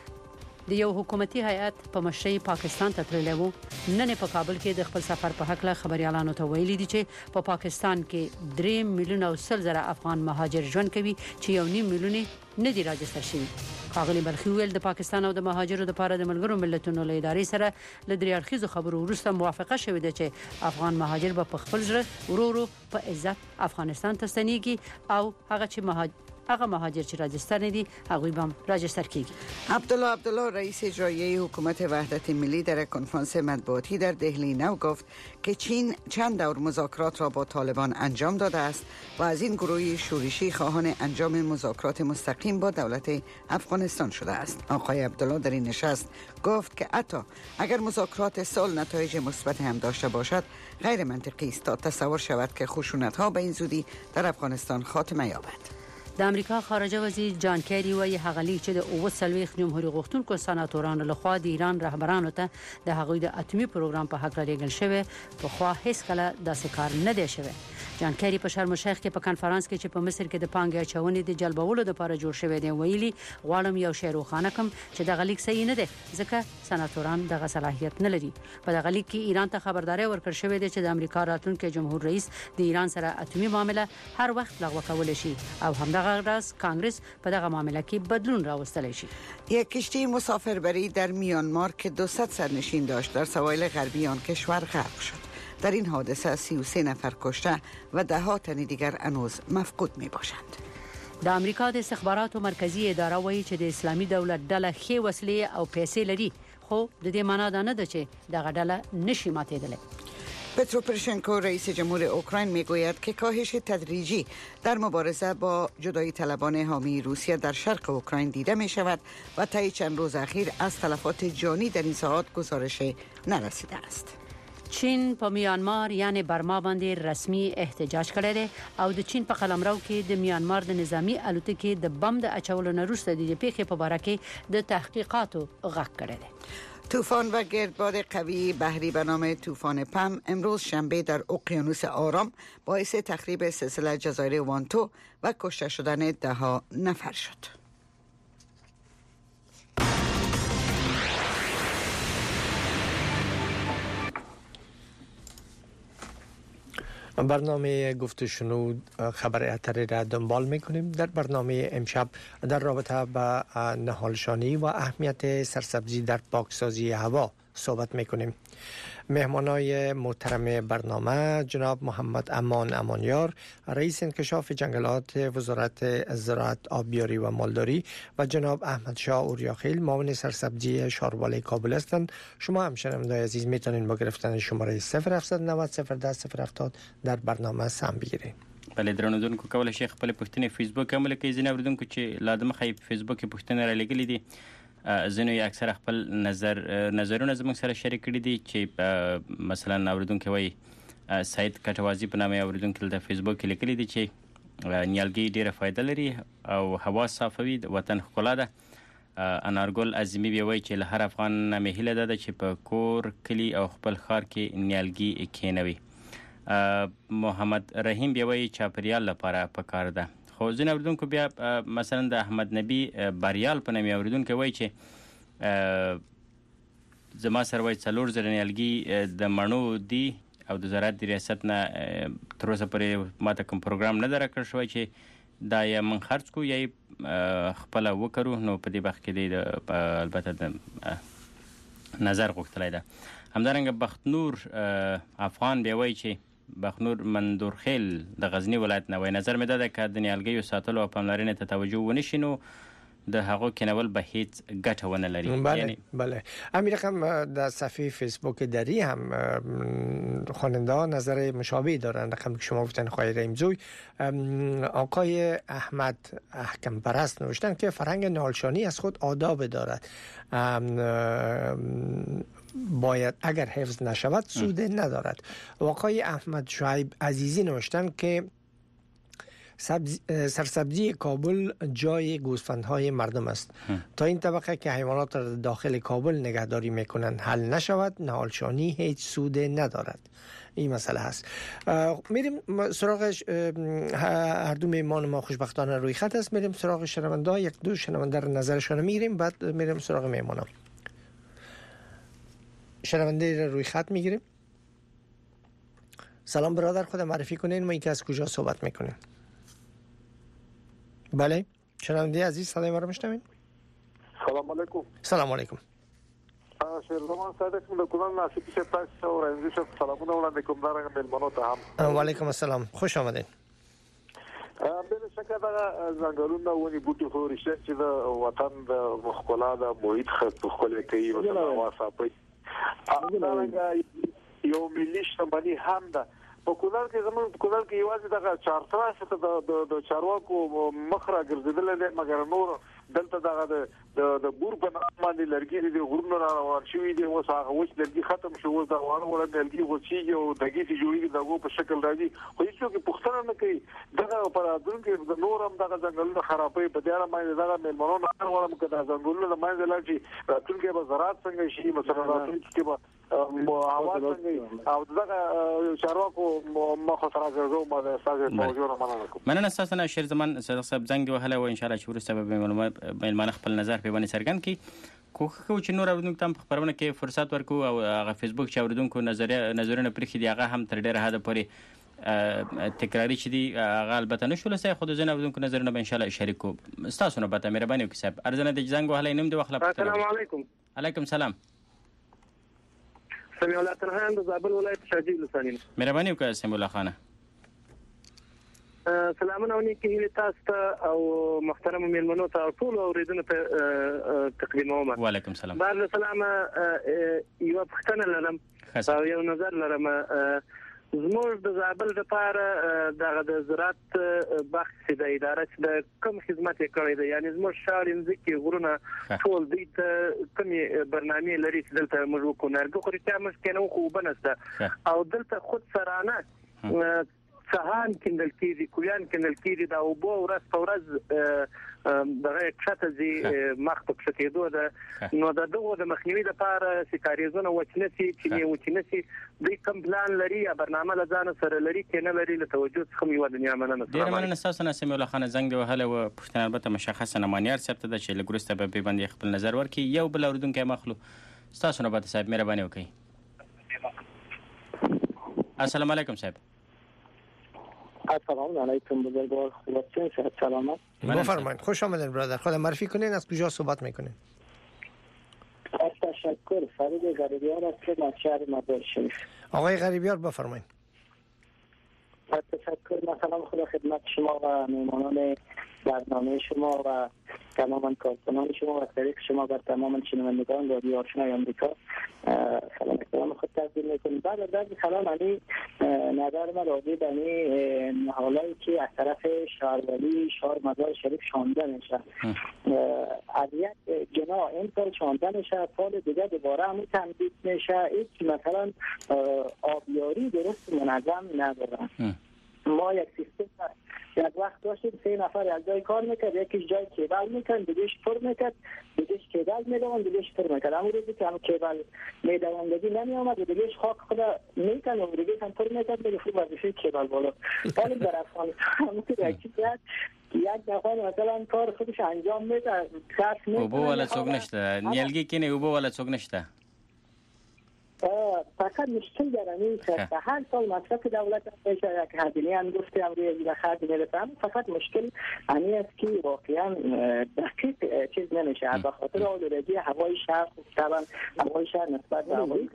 S2: د یو حکومتي هیئت په مشرۍ پاکستان ته تللی وو. نن په کابل کې د خپل سفر په حق له خبريالانو ته ویلي دي چې په پا پاکستان کې درې میلیون او سل زره افغان مهاجر ژوند کوي چې یو نیم میلیون نه دي راجستر شوي. ښاغلي بلخي ویل د پاکستان او د مهاجرو لپاره د ملګرو ملتونو له ادارې سره له درې اړخیزو خبرو وروسته موافقه شوې ده چې افغان مهاجر به په خپل ژوند ورو ورو په عزت افغانستان ته ستنېږي او هغه چې مهاجر هغه مهاجر چې راجستر ندي هغوی به راجستر کیږي.
S9: عبدالله عبدالله رئیس اجرایی حکومت وحدت ملی در کنفرانس مطبوعاتی در دهلی نو گفت که چین چند دور مذاکرات را با طالبان انجام داده است و از این گروه شورشی خواهان انجام مذاکرات مستقیم با دولت افغانستان شده است. آقای عبدالله در این نشست گفت که حتی اگر مذاکرات صلح نتایج مثبت هم داشته باشد غیر منطقی است تا تصور شود که خشونت‌ها به این زودی در افغانستان خاتمه یابد.
S2: د امریکا خارجه وزیر جان کیری وایي هغه لیک چې د اوه څلوېښت جمهوریت غوښتونکو سناتورانو لخوا د ایران رهبرانو ته د هغوی د اتمی پروګرام په حق لېږل شوی په خوا هیڅ کله داسې کار نه دی شوی. جان کیری په شرم الشیخ کې په کانفرنس کې چې په مصر کې د پانګې اچونې د جلبولو لپاره جوړ شوی دی ویلي غواړم یو شی روښانه کړم چې دغه لیک صحیح نه دی ځکه سناتوران دغه صلاحیت نه لري. په دغه لیک کې ایران ته خبرداري ورکړل شوې ده چې د امریکا راتلونکي جمهور رئیس د ایران سره اتمی معامله هر وخت لغوه کول شي او همدغه راز کانگرس په دغه معامله کې بدلون راوستلی شي.
S9: یک کشتی مسافربری در میانمار که دویست سرنشین داشت در سواحل غربی آن کشور غرق شد. در این حادثه سی و سه نفر کشته و ده ها تن دیگر هنوز مفقود می باشند.
S2: د امریکا د استخباراتو مرکزی اداره وایي چې د اسلامي دولت ډله ښې وسلې او پیسې لري خو د دې معنا دا نه ده چې دغه ډله نشي ماتېدلی.
S9: پترو پروشنکو رئیس جمهور اوکراین میگوید که کاهش تدریجی در مبارزه با جدایی طلبان حامی روسیه در شرق اوکراین دیده می شود و طی چند روز اخیر از تلفات جانی در این ساعات گزارش نرسیده است.
S2: چین په میانمار یعنی برما باندې رسمي احتجاج کړی دی او د چین په قلمرو کې د میانمار د نظامی الوتکې د بم د اچولو نه وروسته د پیښې په باره کې د تحقیقاتو غږ کړی دی.
S9: طوفان و گردباد قوی بحری به نام طوفان پم امروز شنبه در اقیانوس آرام باعث تخریب سلسله جزایر وانتو و کشته شدن ده ها نفر شد.
S3: برنامه گفت و شنود خبر اتری را دنبال میکنیم. در برنامه امشب در رابطه با نهالشانی و اهمیت سرسبزی در پاکسازی هوا صحبت میکنیم. مهمانای محترم برنامه جناب محمد امان امانیار رئیس انکشاف جنگلات وزارت زراعت آبیاری و مالداری و جناب احمد شاه اوریاخیل معاون سرسبزی شارباله کابل هستند. شما هم شنوندگان عزیز میتونید با گرفتن شماره صفر هفت نه صفر صفر ده صفر هفتاد در برنامه سهم بگیرید.
S4: بله درنودونکو کولای شي خپل پښتنې فیسبوک عمل کوي ځینې اوریدونکو چې لازم خې فیسبوک کې پښتنې را لګلې دي ځینې اکثر خپل نظر نظرونه زموږ سره شریک کړي دي چې مثلا اوریدونکو وایي سید کټوازی په نامه اوریدونکو د فیسبوک کې لیکلي دي چې نیالګي ډیره فائدہ لري او هوا صافوي د وطن ښکلا ده. انارګل عظیمی بیا وایي چې له هر افغان نه هیله ده چې په کور کلی او خپل ښار کې نیالګي کېنوي. محمد رحیم بیا وایي چاپریال لپاره پکار ده. خو ځینې اوریدونکو بیا مثلا د احمد نبی باریال په نامه اوریدونکو وایي چې زما سره وایي څلور زره نیالګي د مڼو دي او د زراعت د ریاست نه تر اوسه پورې ماته کوم پروګرام نه ده راکړل شوی چې دا یا من خرڅ کو یا خپله وکړو. نو په دې وخت کې د البته د نظر غوښتلی ده. همدارنګه بختنور افغان بیا وایي چې بختنور مندورخیل د غزنی ولایت نه وایي نظر مې دا ده که د نیالګیو ساتلو او پاملرنې ته توجه ونه شي نو د هغو کینول به هیڅ ګټه ونه لري.
S3: بله بله همین رقم در صفحه فیسبوک دری هم خواننده ها نظر مشابهی دارن. رقم که شما گفتن خواهی رحمزوی آقای احمد احکم پرست نوشتن که فرهنگ نالشانی از خود آداب دارد، باید اگر حفظ نشود سود ندارد. و آقای احمد شعیب عزیزی نوشتن که سرسبزی کابل جای گوسفندهای مردم است. تا این طبقه که حیوانات را داخل کابل نگهداری میکنند حل نشود نهالشانی هیچ سود ندارد. این مسئله هست. میریم سراغ هر دو میهمان ما خوشبختانه روی خط است. میریم سراغ شنونده، یک دو شنونده را نظرشون میگیریم، بعد میریم سراغ میهمانان. شنونده روی خط میگیریم. سلام برادر، خود معرفی کنین، ما اینکه از کجا صحبت میکنیم؟ بله شنونده عزیز صدای ما رو میشنوین؟
S10: سلام علیکم.
S3: سلام علیکم.
S10: شهرزمان صادق من کلان ناصبی شد تاسو و رنزی شد سلامونه وړاندې کوم دارنګه مېلمنو ته هم.
S3: و علیکم السلام، خوش آمدین.
S10: بل شکه دا ځنګلونه ونی بوټي خو رښتیا چې د وطن د ښکلا د محیط ښکلا کوي او د هوا صافي یو ملي شتمني هم ده. په کولر کې زموږ په کولر کې یوازې دغه چارتراس ته د د چارواکو مخ را ګرځیدل دي، مګر نور دلته دغه د د بور په نامه باندې لرګي دي غرونه روان شوي دي. اوس هغه وچ لرګي ختم شو، اوس دا وانه ولا لرګي وچیږي او دغه دي جوړیږي دغه په شکل راځي. خو هیڅوک پوښتنه نه کوي دغه پر راتلونکي د نور هم دغه ځنګلونه خرابې په ډیره باندې دغه مېلمنو نه ولرم که دا ځنګلونه د باندې لږی راتلونکي به زراعت څنګه شي، مثلا راتلونکي کې به هوا څنګه او دغه چارواکو مخه سره ګرځو. ما د ساده توجه نه مننه کوم. مننه
S4: تاسو نه شیر زمان صدق صاحب زنګ وهله و ان شاء الله چې ورسته به مېلمانه خپل نظر په باندې څرګند کړي. کوخه کو چې نور اوردونکو ته په خبرونه کې فرصت ورکو او هغه فیسبوک چې اوردونکو نظریه نظرونه پرې دي هغه هم تر ډیره حد پورې تکراری چې دي هغه البته نشو لسه خود ځنه اوردونکو نظرونه به ان شاء الله شریکو. تاسو نه پته مهرباني وکړئ صاحب ارزنه د زنګ وهله نیم د وخت.
S11: السلام علیکم.
S4: علیکم سلام.
S11: سمیع الله ترحان د زابل ولایت شاجی لسانی.
S4: مهرباني وکړئ سمیع الله خانه.
S11: سلامونه ونیکي هیله تاسو ته او محترم مېلمنو ته ټول اوریدونکو ته تقدیموم.
S4: وعلیکم سلام.
S11: بعد سلام یو پښتنه لرم او یو نظر لرم. زموږ د زابل لپاره دغه د زراعت بخش د اداره چې د کوم خدمت کړی دی، یعنی زموږ شارین ځکه غرونه ټول د کومې برنامه لري چې دلته موږ وکړو نرګو خو رښتیا موږ کنه خو بنسته او دلته خود سرانه سهان کندل کیږي، کویان کندل کیږي دا او بو ورځ په ورځ دغه کښته زی مخ په کېدو ده. نو د دغه د مخنیوي لپاره سکاریزونه وچنسي چې نه وچنسي د کوم پلان لري یا برنامه لزان سره لري کنه لري له توجه څخه یو دنیا مننه.
S4: ډیر مننه تاسو نه سمیع الله خان زنګ وهله او پښتنه البته مشخصه نمانیار ثبت ده چې لګورسته به باندې خپل نظر ورکي. یو بل اوردونکو مخلو تاسو نه به صاحب مهرباني وکړئ. السلام علیکم صاحب.
S12: السلام علیکم بزرگوار، خوبتین، صحت سلامت.
S3: بفرمایید. خوش آمدید برادر، خود معرفی کنین، از کجا صحبت میکنین؟
S12: از تشکر. فرید غریبیار است از شهر مزار شریف.
S3: آقای غریبیار بفرمایید.
S12: از تشکر. مثلا خدا خدمت شما و میهمانان برنامه شما و تماما کارکنان شما و طریق شما بر تماما شنوندگان رادیو آشنای آمریکا سلام احترام خود تقدیم میکنیم. بعد از ذلك سلام علی نظر ما راجع به این حالایی که از طرف شهرولی شهر مزار شریف شانده میشه از یک جنا این سال شانده میشه، سال دیگه دوباره همون تمدید میشه. هیچ مثلا آبیاری درست منظم ندارن. ما یک سیستم یک وقت داشتیم سه نفر از جای کار میکرد، یکیش جای کیبل میکرد، دیگهش پر میکرد، دیگهش کیبل میدوان، دیگهش پر میکرد. همون روزی که هم کیبل میدواندگی نمی آمد و دیگهش خاک خدا میکرد و دیگهش هم پر میکرد دیگه خوب وظیفه کیبل بالا. ولی در افغانستان همون که یکی کرد یک دفعه مثلا کار خودش انجام میده کس میکنه.
S4: اوبو ولا څوک نشته نیلګي کینه اوبو ولا څوک نشته.
S12: فقط مشکل در این که هر سال مصرف دولت میشه یک هزینه هم گفته هم روی خرج میرسه، فقط مشکل این است که واقعا دقیق چیز نمیشه به خاطر آلودگی هوای شهر. طبعا هوای شهر نسبت به هوای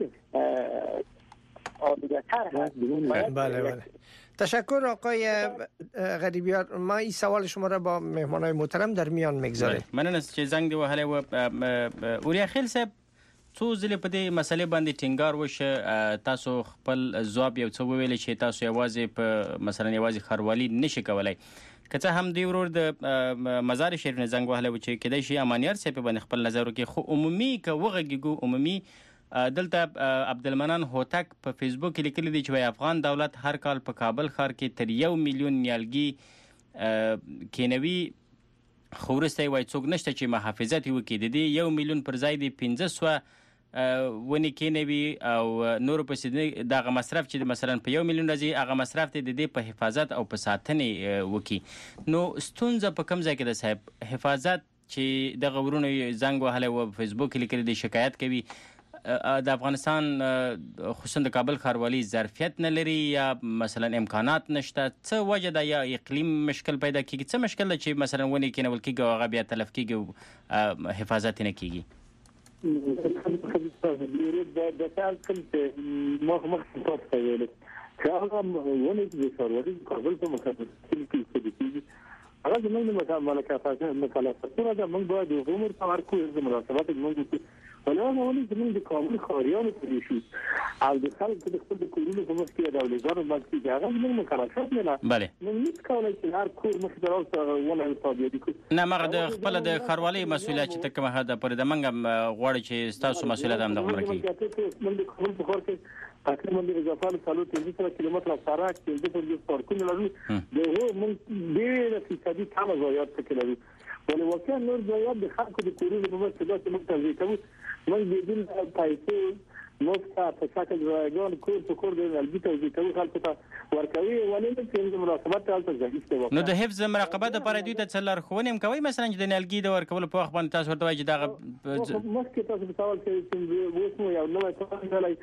S12: آلوده‌تر هست.
S3: بله بله تشکر آقای غریبیار. ما این سوال شما را با مهمانای محترم در میان میگذاریم.
S4: من نس چې زنګ دی وهله و اوریاخیل صاحب څو ځله په دې مسلې باندې ټینګار وشه، تاسو خپل ځواب یو څه وویل چې تاسو یوازې په مثلا یوازې خروالي نشي کولای، که څه هم دی ورور د مزار شریف نه زنګ وهله و چې کېدای شي امانیار صاحب باندې خپل نظر وکړي، خو عمومي که وغږیږو عمومي دلته عبدالمنان هوتک په فیسبوک کې لیکلي دي چې افغان دولت هر کال په کابل ښار کې تر یو میلیون نیالګي کینوي، خو وروسته یې وایي څوک نشته چې محافظت یې وکړي. د دې یو میلیون پر ځای د پنځه سوه ونې کینوي او نورو پسې دغه مصرف چې مثلا په یو میلیون راځي هغه مصرف ته د دې په حفاظت او په ساتنې وکړي. نو ستونزه په کوم ځای کې ده صاحب؟ حفاظت چې دغه ورونو زنګ وهلی و فیسبوک کې لیکلي دي شکایت کوي د افغانستان خصوصا د کابل ښاروالي ظرفیت نه لري یا مثلا امکانات نشته، څه وجه ده؟ یا اقلیم مشکل پیدا کیږي؟ څه مشکل ده چې مثلا ونې کینول کیږي او هغه بیا تلف کیږي او حفاظت نه کیږي؟
S5: د کال کوم چې مخ مخ تاسو ته ویل چې هغه ونه چې ښاروالي کابل په مخاطب کې کیږي هغه زموږ د مکافات مکافاتونه د موږ باید د عمر څار کوو د مناسبات موږ ولې ولې زموږ د کابل خاریانو پرې شو او د خلکو د خپل کورونو په مخ کې د اولادونو باندې هغه زموږ مکافات نه نه
S4: بله
S5: نو هیڅ کولای شي هر کور مخ دراوسه ونه تابع دي
S4: نه مغه د خپل د خاروالي مسولیت چې تکمه هدا پر د منګ غواړي چې تاسو مسولیت هم دغه مرکي
S5: من د خپل په خور کې تقریبا د اضافه له څلور کیلومتره سره کې د پارکونو لري دغه من ډېر فیصدي کم ضایعات پکې لري، ولې واقعا نور ضایعات د خلکو د کورونو په واسطه چې موږ توضیح کوو موږ د دې پیسې موږ په شکل راګون کور په کور د الګي توضیح کوو خلکو ته ورکوي، ولې نه چې د مناسبت تاسو ځګیسته وکړو.
S4: نو د حفظ مراقبت لپاره دوی ته څه لارښوونې هم کوي مثلا چې د الګي د ورکولو په وخت باندې تاسو ورته وایي چې دا
S5: مخکې تاسو په سوال کې چې وسمو یو نوې څه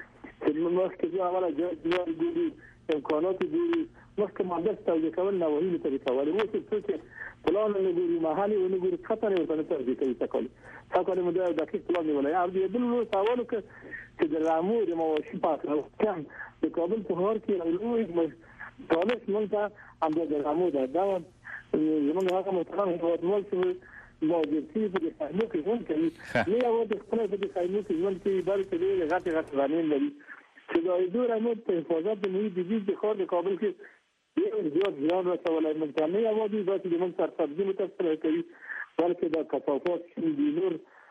S5: مخکې ځو اوله جوړ دي امکانات دي مخکې ماده توجیه کول نه وایي طریقه ولې وو چې پلان نه ګوري محلي ونه ګوري خطر یې ورته توجیه کوي تکول تکول مو دا دقیق پلان ولا یا دې بل نو سوالو کې چې د رامو د مواشي پاتره کم د کابل په هر کې لوی طالب مونږ ته هم د رامو دا دا زموږ هغه محترم هیواد مول چې موجودي په دې خلکو کې ځون کوي نه یو د خپل په دې خلکو کې ځون کوي بلکې دې غټ غټ غنیم لري چې دا ایدور امو په حفاظت د نوې د دې خور د کابل کې یو زیات ځان راټولای موږ نه یو د دې د موږ تر تبدیل متفصل کوي بلکې دا کثافات چې د نور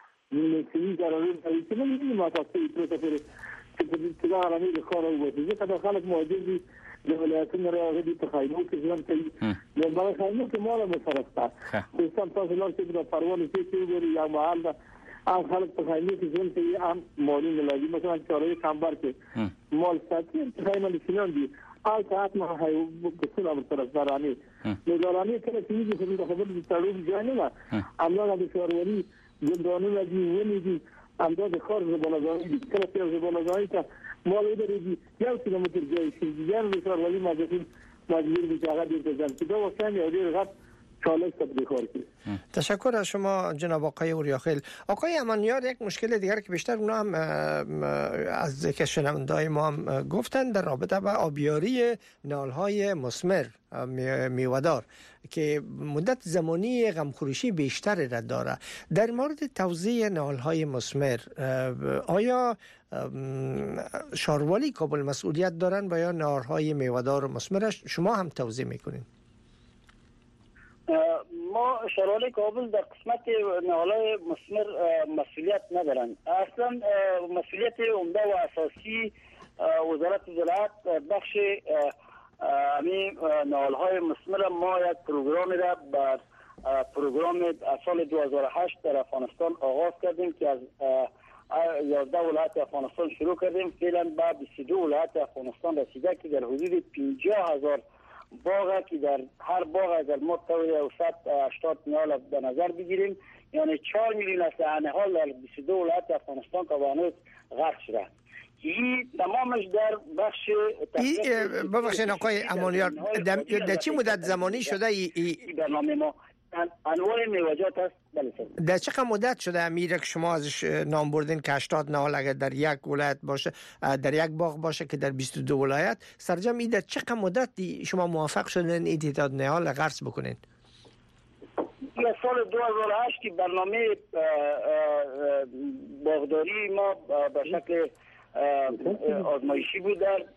S5: چې ضروري دي چې موږ نه ماتاسي پروسه پرې چې په دې دا رامي د خور او د دې کله خلک موجود دي د ولایتونو راغلي په خایمو کې ځان کوي د بل خایمو کې مالا مصرفتا خو سم تاسو لور چې د پروانې کې وګوري یا محل دا ام خلک په خایمو کې ځان کوي ام مولي نه لګي مثلا چورې کامبر کې مول ساتي خایمه لسنان دي او ساعت ما هي بكل امر طرفداراني لداراني كده تيجي في الخبر التعليم جانبا امنا بشوروني جندانونه دي وني دي امداد خارج بلازایی کله پیاز بلازایی تا مال اداری یو کیلومتر جای شي دیگر بسیار ولی ماجرین مجبور به جاگه دیر بزن که دو وقتی هم یادی رغب چالش تبدیل کار کنید.
S3: تشکر از شما جناب آقای اوریاخیل. آقای امانیار یک مشکل دیگر که بیشتر اونا هم از که شنونده‌های ما هم گفتن در رابطه با آبیاری نالهای مثمر میوه‌دار که مدت زمانی غمخوریشی بیشتری را داره. در مورد توزیع نالهای مثمر آیا شاروالی کابل مسئولیت دارن با یا نالهای میوه‌دار و مثمرش شما هم توزیع میکنین؟
S6: ما شاروالی کابل در قسمت نالهای مثمر مسئولیت ندارن. اصلا مسئولیت عمده و اساسی وزارت زراعت بخش همین نالهای مثمر ما یک پروگرامی را با پروگرام سال دو هزار و هشت در افغانستان آغاز کردیم که از یازده ولایت افغانستان شروع کردیم. فعلا با بیست و دو ولایت افغانستان رسیده که در حدود پنجاه هزار باغ که در هر باغ اگر ما تا صد و هشتاد نال به نظر بگیریم یعنی چهار میلیون از انحال در بیست و دو ولایت افغانستان که هنوز غرق شده. که تمامش در بخش
S3: ببخشید آقای امانیار در چه مدت زمانی شده این
S6: برنامه ما انواع میوه‌جات است؟ بله سر.
S3: در چقدر مدت شده امیره که شما ازش نام بردین که هشتاد نهال اگر در یک ولایت باشه، در یک باغ باشه که در بیست و دو ولایت، سرجم این در چقدر مدت شما موافق شدین این تعداد نهال غرس بکنین؟
S6: یا سال دو هزار و هشت برنامه باغداری ما به شکل آزمایشی بود در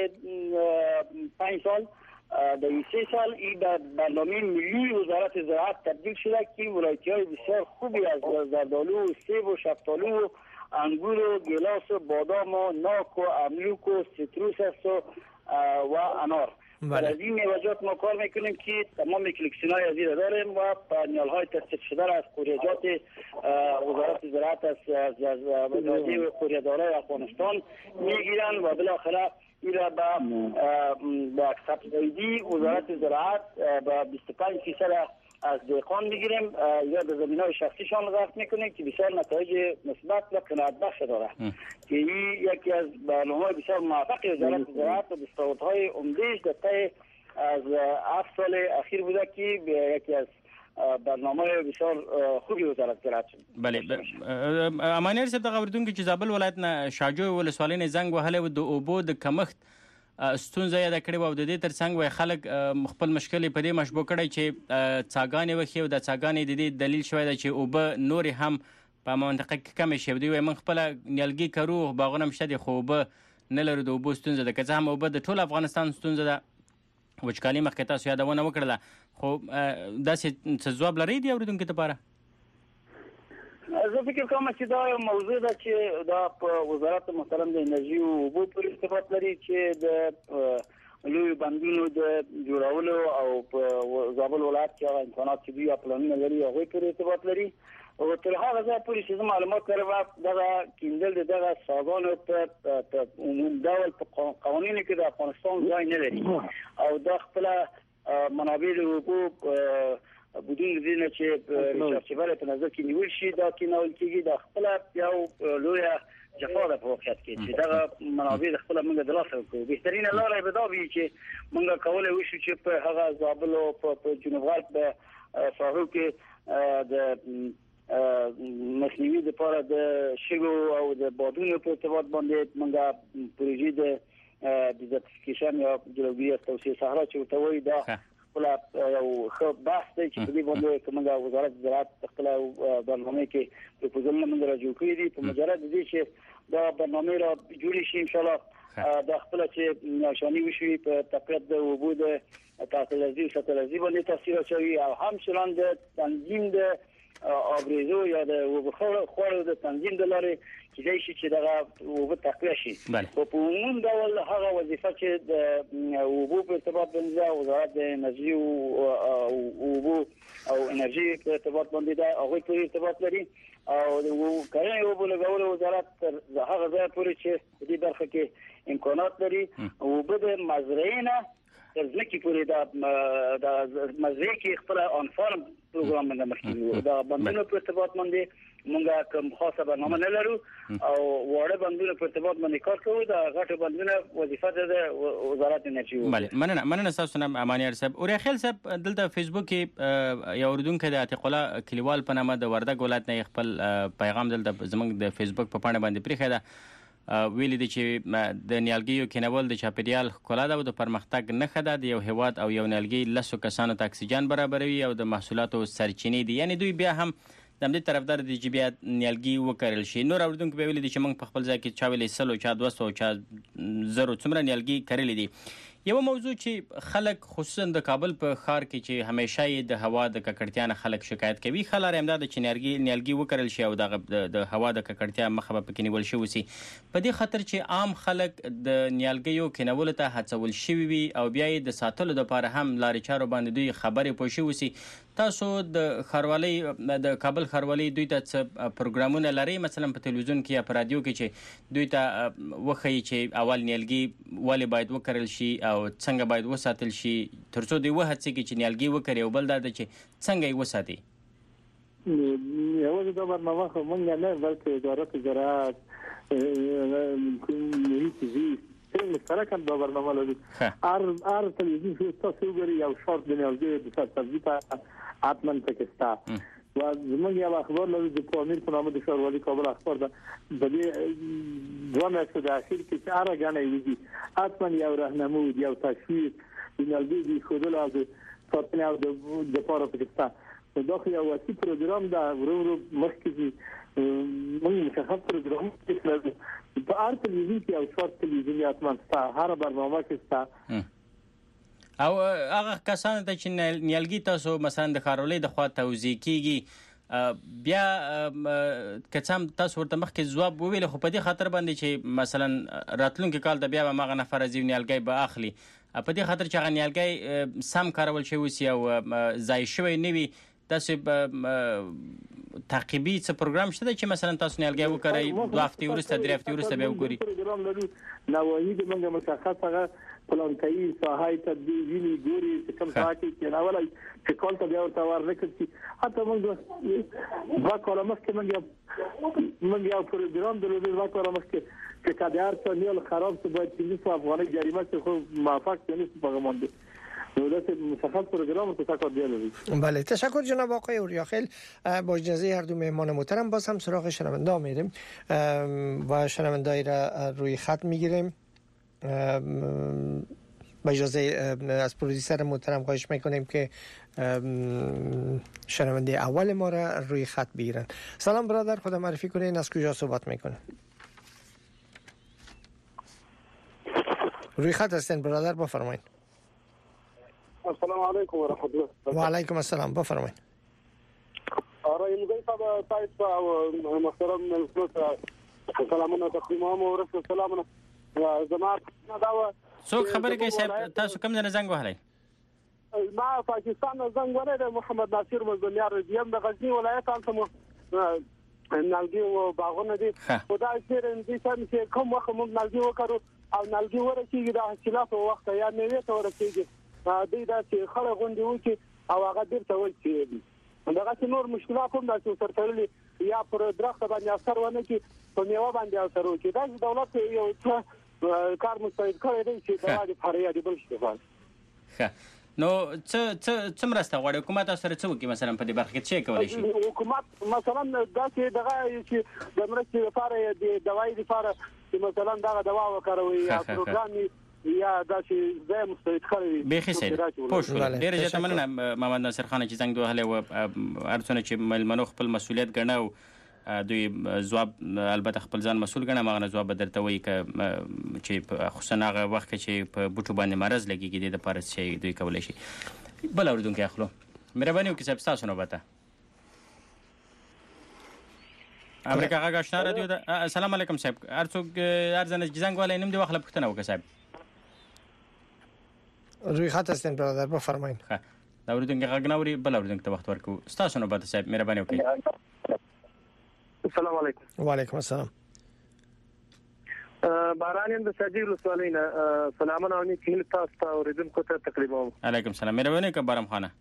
S6: پنج سال. در این سه سال این برنامه ملی وزارت زراعت تبدیل شده که ولایت‌های بسیار خوبی از زردآلو و سیب و شفتالو و انگور و گیلاس و بادام و ناک و املوک و سیتروس است و انار. در از این میوه‌جات ما کار میکنیم که تمام کلکسیون‌های از این داریم و پانیل‌های تصدیق شده از قوریجات وزارت زراعت از وزارت قوریه‌دارای افغانستان میگیرن و بالاخره این را به سبسیدی وزارت زراعت به بیست و پنج فیصد از دهقان میگیریم یا به زمین‌های شخصیشان ضبط میکنیم که بسیار نتایج مثبت و قناعت بخش داره که این یکی از برنامه‌های بسیار موفق وزارت زراعت و دستاوردهای عمده‌اش در طی از هفت سال اخیر بوده که یکی از برنامه بسیار خوبی وزارت زراعت شد.
S4: بله امانیار صاحب دغه ورتون کې چې زابل ولایت نه شاجوی ولسوالۍ نه زنګ وهلی و د اوبو د کمښت ستونزه یې کړې و او د دې ترڅنګ وای خلک خپل مشکل په دې مشبو کړی چې څاګانې وخی او د څاګانې د دې دلیل شوی دی چې اوبه نورې هم په منطقه کې کمې شوې دي. وای موږ خپل نیالګي کرو باغونه مشته دي خو اوبه نه لرو د اوبو ستونزه ده، که څه هم اوبه د ټول افغانستان ستونزه ده. وچکالي مخکې تاسو یادونه وکړله خو داسې څه ځواب لرئ دې اورېدونکو دپاره؟
S6: زه فکر کوم چې دا یو موضوع ده چې دا په وزارت محترم د انرژي او اوبو پورې ارتباط لري چې د لویو بندونو د جوړولو او په زابل ولایت کې هغه امکانات چې دوی یا پلانونه لري هغوی پورې ارتباط لري. او تر هغه ځای پورې چې زه معلومات لرم دغه کیندل د دغه څاګانو په عموم ډول په قوانینو کې د افغانستان ځای نه لري او دا خپله منابع د اوبو بدون دینه چې ریسرچبل په نظر کې نیول شي دا کې نیول کېږي د خپله یو لویه جفا ده په واقعیت کې چې دغه منابع د خپله موږ د لاسه ورکوو. بهترینه لاره به دا وي چې موږ کولی وشو چې په هغه زابل او په جنوب غرب د ساحو کې د مخنیوي لپاره د شګو او د بادونو په ارتباط باندې موږ پروژې د دیزرتیفیکیشن یا جلوګیری از توسعه صحرا چې ورته وایي دا خپل یو ښه بحث دی چې په دې باندې که موږ وزارت زراعت خپل برنامه کې پروپوزلونه موږ را جوړ کړي دي په مجرد دې چې دا برنامه را جوړ شي انشاءالله دا خپل چې نشانی وشي په تقویت د اوبو د تاسیسي او ساتلزي باندې تاثیر اچوي او همچنان د تنظیم د آبریزو یا د اوبو خور د تنظیم د لارې کېدای شي چې دغه اوبه تقویه شي. خو په عموم ډول هغه وظیفه چې د اوبو په ارتباط باندې وزارت د انرژي او اوبو او انرژي په ارتباط باندې دا هغوی پورې ارتباط لري او د کرنې اوبو لګولو وزارت تر هغه ځای پورې چې په دې برخه کې امکانات لري اوبه د مزرعې نه تر ځمکې پورې د مزرعې کې خپل آن فارم پروګرام باندې مخکې دا بندونو په ارتباط باندې موږ کوم خاصه برنامه نه لرو او واړه بندونو په ارتباط باندې کار کوو. دا غټ بندونه وظیفه ده د وزارت انرژي. بله
S4: مننه مننه تاسو نه امانیار صاحب. اورخیل صاحب دلته فیسبوک کې یو اردونکو د عتیق الله کلیوال په نامه د وردګ ولایت نه خپل پیغام دلته زموږ د فیسبوک په پاڼه باندې پریښی ده. ویلي دي چې د نیالګیو کینول د چاپیریال ښکلا ده او د پرمختګ نښه ده. د یو هیواد او یو نیالګي لسو کسانو ته اکسیجن برابروي او د محصولاتو سرچینې دي. یعنی دوی بیا هم د همدې طرفدار دي چې بیا نیالګي وکرل شي. نور اورېدونکو بیا ویلي دي چې موږ په خپل ځای کې چا ویلي سلو چا دوه سوه چا زرو څومره نیالګي کرلي دي. یو موضوع چې خلک خصوصا د کابل په ښار کې چې همیشه یې د هوا د ککړتیا نه خلک شکایت کوي ښه لاره همدا ده چې نیالګي نیالګي وکرل شي او دغه د هوا د ککړتیا مخه به پکې نیول شوی سي. په دې خاطر چې عام خلک د نیالګیو کینولو ته هڅول شوي وي او بیا یې د ساتلو دپاره هم لارې چارو باندې دوی خبرې پوه شوي سي. تاسو د ښاروالۍ د کابل ښاروالۍ دوی ته څه پروګرامونه لرئ مثلا په تلویزیون کې یا په رادیو کې چې دوی ته وښیي چې اول نیالګي ولې باید وکرل شي او څنګه باید وساتل شي تر څو دوی وهڅوي چې نیالګي وکري او بل دا ده چې څنګه یې وساتي؟
S5: یو د برنامه خو مونږ نه بلکې وزارت زراعت کومې څنګه سره کوم د برنامه لري ار ار تلویزیون چې تاسو وګورئ یو شورت د نیولګي د سبزی په اتمن پکستا و زموږ یو اخبار لري د پامیر په نامه د ښاروالۍ کابل اخبار ده د دې دوه میاشتې د اخیر کې چې هر غنې وي اتمن یو راهنمود یو تشویق د نیولګي د خودل او د ساتنې او د پاره پکستا دا خو یو واسي پروګرام دا ورو ورو مخکې موږ مشخص پروګرام کې په هر تلویزیون کې او شورت تلویزیون اتمن ستا هر برنامه کې ستا
S4: او هغه کسان ته چې نیالګي تاسو مثلا د ښاروالۍ د خوا توزیع کیږي بیا کڅم تاسو ورته مخکې ځواب وویل خو په دې خاطر باندې چې مثلا راتلونکي کال د بیا به مغه نفر ازي نیالګي به اخلي په دې خاطر چې هغه نیالګي سم کارول شي وسی او ځای شوی نوي تاسو تعقیبي څه پروګرام شته چې مثلا تاسو نیالګي وکړئ دوه هفتې وروسته درې هفتې وروسته به وګورئ
S5: پروګرام لري نوایي د موږ مشخصه پلانټایي ساحه تدبیري ګوري چې کوم ساعتي کې راولای چې کول ته بیا ورته ور نکړي حتی موږ دا کومه مخکې موږ موږ یو پروګرام درلود دا کومه مخکې چې کډار څه نیول خراب څه باید چې افغاني جریمه څه خو موافق نه څه پیغام دي دولت مشخص پروگرام تشکر دیالوگی.
S3: بله تشکر جناب آقای اوریاخیل. با اجازه هر دو مهمان محترم باز هم سراغ شنونده میریم و شنونده را روی خط میگیریم. با اجازه از پرودیسر محترم خواهش میکنیم که شنونده اول ما را روی خط بگیرن. سلام برادر، خود معرفی کنین، از کجا صحبت میکنین؟ روی خط هستین برادر، بفرمایید.
S10: السلام علیکم و رحمت الله.
S3: و علیکم السلام، بفرمایید.
S10: آره مدیر صاحب تایید و محترم ملکوت سلامونه تقدیمام و رسول سلامونه زمات دا
S4: څوک خبرې کوي صاحب؟ تاسو کوم ځای زنګ وهلی؟
S10: ما پاکستان زنګ وهلی محمد ناصر مزدلیار یم د غزنی ولایت انتم نالګي او باغونه دي خدای شیر دې سم چې کوم وخت موږ نالګي وکړو او نالګي ورسیږي د حاصلات وخت یا میوه ته ورسیږي دوی دا چې خړه غونډي وکړي او هغه بیرته ولچي دغه چې نور مشکلات هم د سرتړلي یا پر درخت باندې اثر ونه کی په میوه باندې اثر وکړي دا دولت یو څه کار مستعد کړی دی چې دا د فریاد بل شي
S4: ښه نو څه څه څه مرسته غواړي حکومت سره څه وکړي مثلا په دې برخه کې څه کولای شي
S10: حکومت مثلا دا چې دغه چې د مرستې لپاره د دوايي لپاره مثلا دغه دوا وکړوي یا پروګرام یا دا چې زه مستعد کړی
S4: به خسر پوښتنه ډیره جته مننه محمد ناصر خان چې څنګه دوه له ارڅونه چې ملمنو خپل مسولیت ګڼو دوی ځواب البته خپل ځان مسول ګڼه مغه ځواب درته وایي چې خصوصا هغه وخت چې په بوټو باندې مرز لګیږي د لپاره چې دوی کولای شي بل اوردونکو اخلو مهرباني وکړئ صاحب تاسو نو بته امریکا غا آشنا رادیو ده. السلام علیکم صاحب ارڅوک ارزنه جنگ والے نیم دی وخت پښتنه وکړه صاحب
S3: روی خط هستین برادر بفرمایید.
S4: ها دا اوردونکو غاګناوري بل اوردونکو ته وخت ورکو تاسو نو بته صاحب مهرباني وکړئ.
S11: السلام علیکم.
S3: وعلیکم السلام.
S11: بارانیم د سجیل سوالینا سلامونه او نیکیل تاسو ته اوریدونکو ته تقریبا.
S4: علیکم السلام مهرباني وکړئ بارم خانه.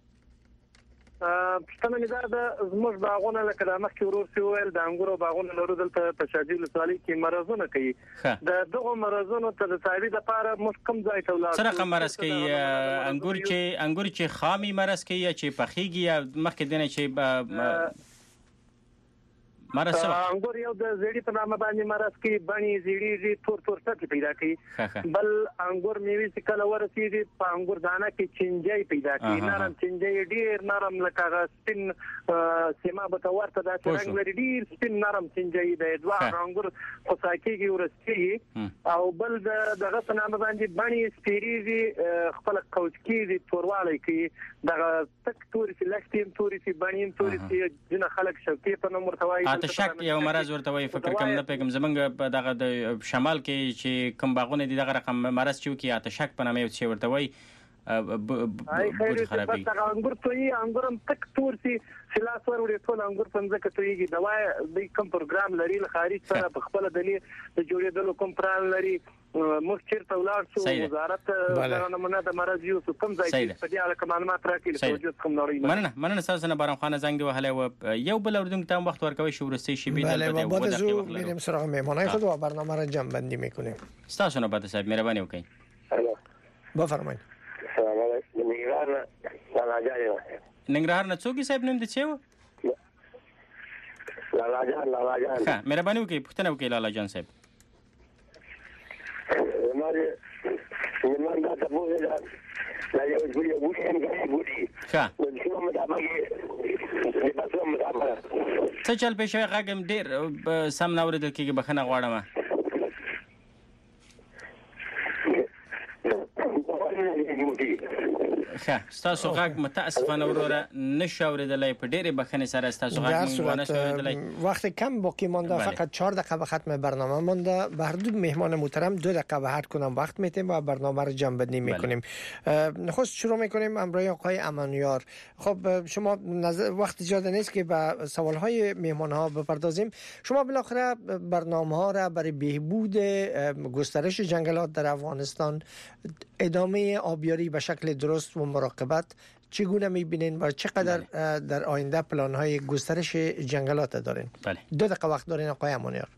S11: پښتنه دا د زموږ باغونه لکه د مخکې ورور سی ویل د انګورو باغونه لرو دلته په شاجیل سوالی کې مرزونه کوي د دغه مرزونو ته د تعویض لپاره موږ کوم ځای ته ولاړ
S4: سره کوم مرز کوي انګور چې انګور چې خامي مرز کوي چې پخېږي یا مخکې دنه چې مرز
S11: انګور یو د زیړی په نامه باندې مرز کوي بڼي زیړی تور تور څه پیدا کوي بل انګور میوي چې کله ورسیږي په انګور دانه کې چنجي پیدا کوي نرم چنجي ډیر نرم لکه سپین سیما به ورته د رنگ لري ډیر سپین نرم چنجي د دوه انګور په ساکيږي ورسیږي او بل دغه په نامه باندې بڼي سپيريږي خپل کوچکي توروالی کوي دغه تک توري چې لښتیم توري چې بڼیم توري چې جن خلک شوکي په نوم ورتوي
S4: آتشک یو مرز ورته وای فکر کوم نه پیګم زمنګ په دغه د شمال کې چې کوم باغونه دي دغه رقم مرز چې کی آتشک په نامه یو څه ورته وای
S11: بوت خرابي انګور توي انګورم تک تور سي خلاص ور وړي ټول انګور څنګه کوي دوا د کوم پروګرام لري خارج سره په خپل دلی د جوړېدلو کوم پلان لري موږ چیرته ولاړ شو وزارت د نمونه د مرض یو کوم ځای کې په دې اړه معلومات راکړي توجه کوم نړۍ
S4: مننه مننه تاسو نه بارم خان زنګ دی وهله و یو بل اردوونکو ته وخت ورکوي شو ورسته شي به
S3: بله و بعد از او میریم سراغ مهمانای خود و برنامه را جمع بندی میکنیم.
S4: تاسو نه بعد صاحب مهرباني وکړئ.
S3: بفرمایئ.
S13: سلام علیکم. ننګرهار لالا جان.
S4: ننګرهار نه څوک صاحب نوم دي چې و؟
S13: لالا جان لالا جان.
S4: ها مهرباني وکړئ پوښتنه وکړئ لالا جان صاحب.
S13: ماره نن دا ته وایي دا دا یو ګوري وښه نه ګوري.
S4: ها.
S13: نو څنګه مطابق دې تاسو مطابق
S4: څه چل په شوی غاګم ډیر سم نه اورېدل کېږي بخښنه غواړم. ښه ستاسو غږ متاسفانه وروره نشو اورېدلی په ډېرې بخښنې سره ستاسو غږ موږ ونه شو اورېدلی.
S3: وقت کم باقی مانده فقط چهار دقیقه به ختم برنامه مانده. به هر دو مهمان محترم دو دقیقه به هر کنم وقت میتیم و برنامه رو جمع بندی میکنیم. نخست شروع میکنیم امروی آقای امانیار. خب شما نظر وقت زیاده نیست که به سوال های مهمان ها بپردازیم. شما بالاخره برنامه ها را برای بهبود گسترش جنگلات در افغانستان، ادامه آبیاری به شکل درست و مراقبت چگونه میبینین و چقدر بله. در آینده پلان های گسترش جنگلات دارین؟
S4: بله.
S3: دو دقیقه وقت دارین آقای امانیار.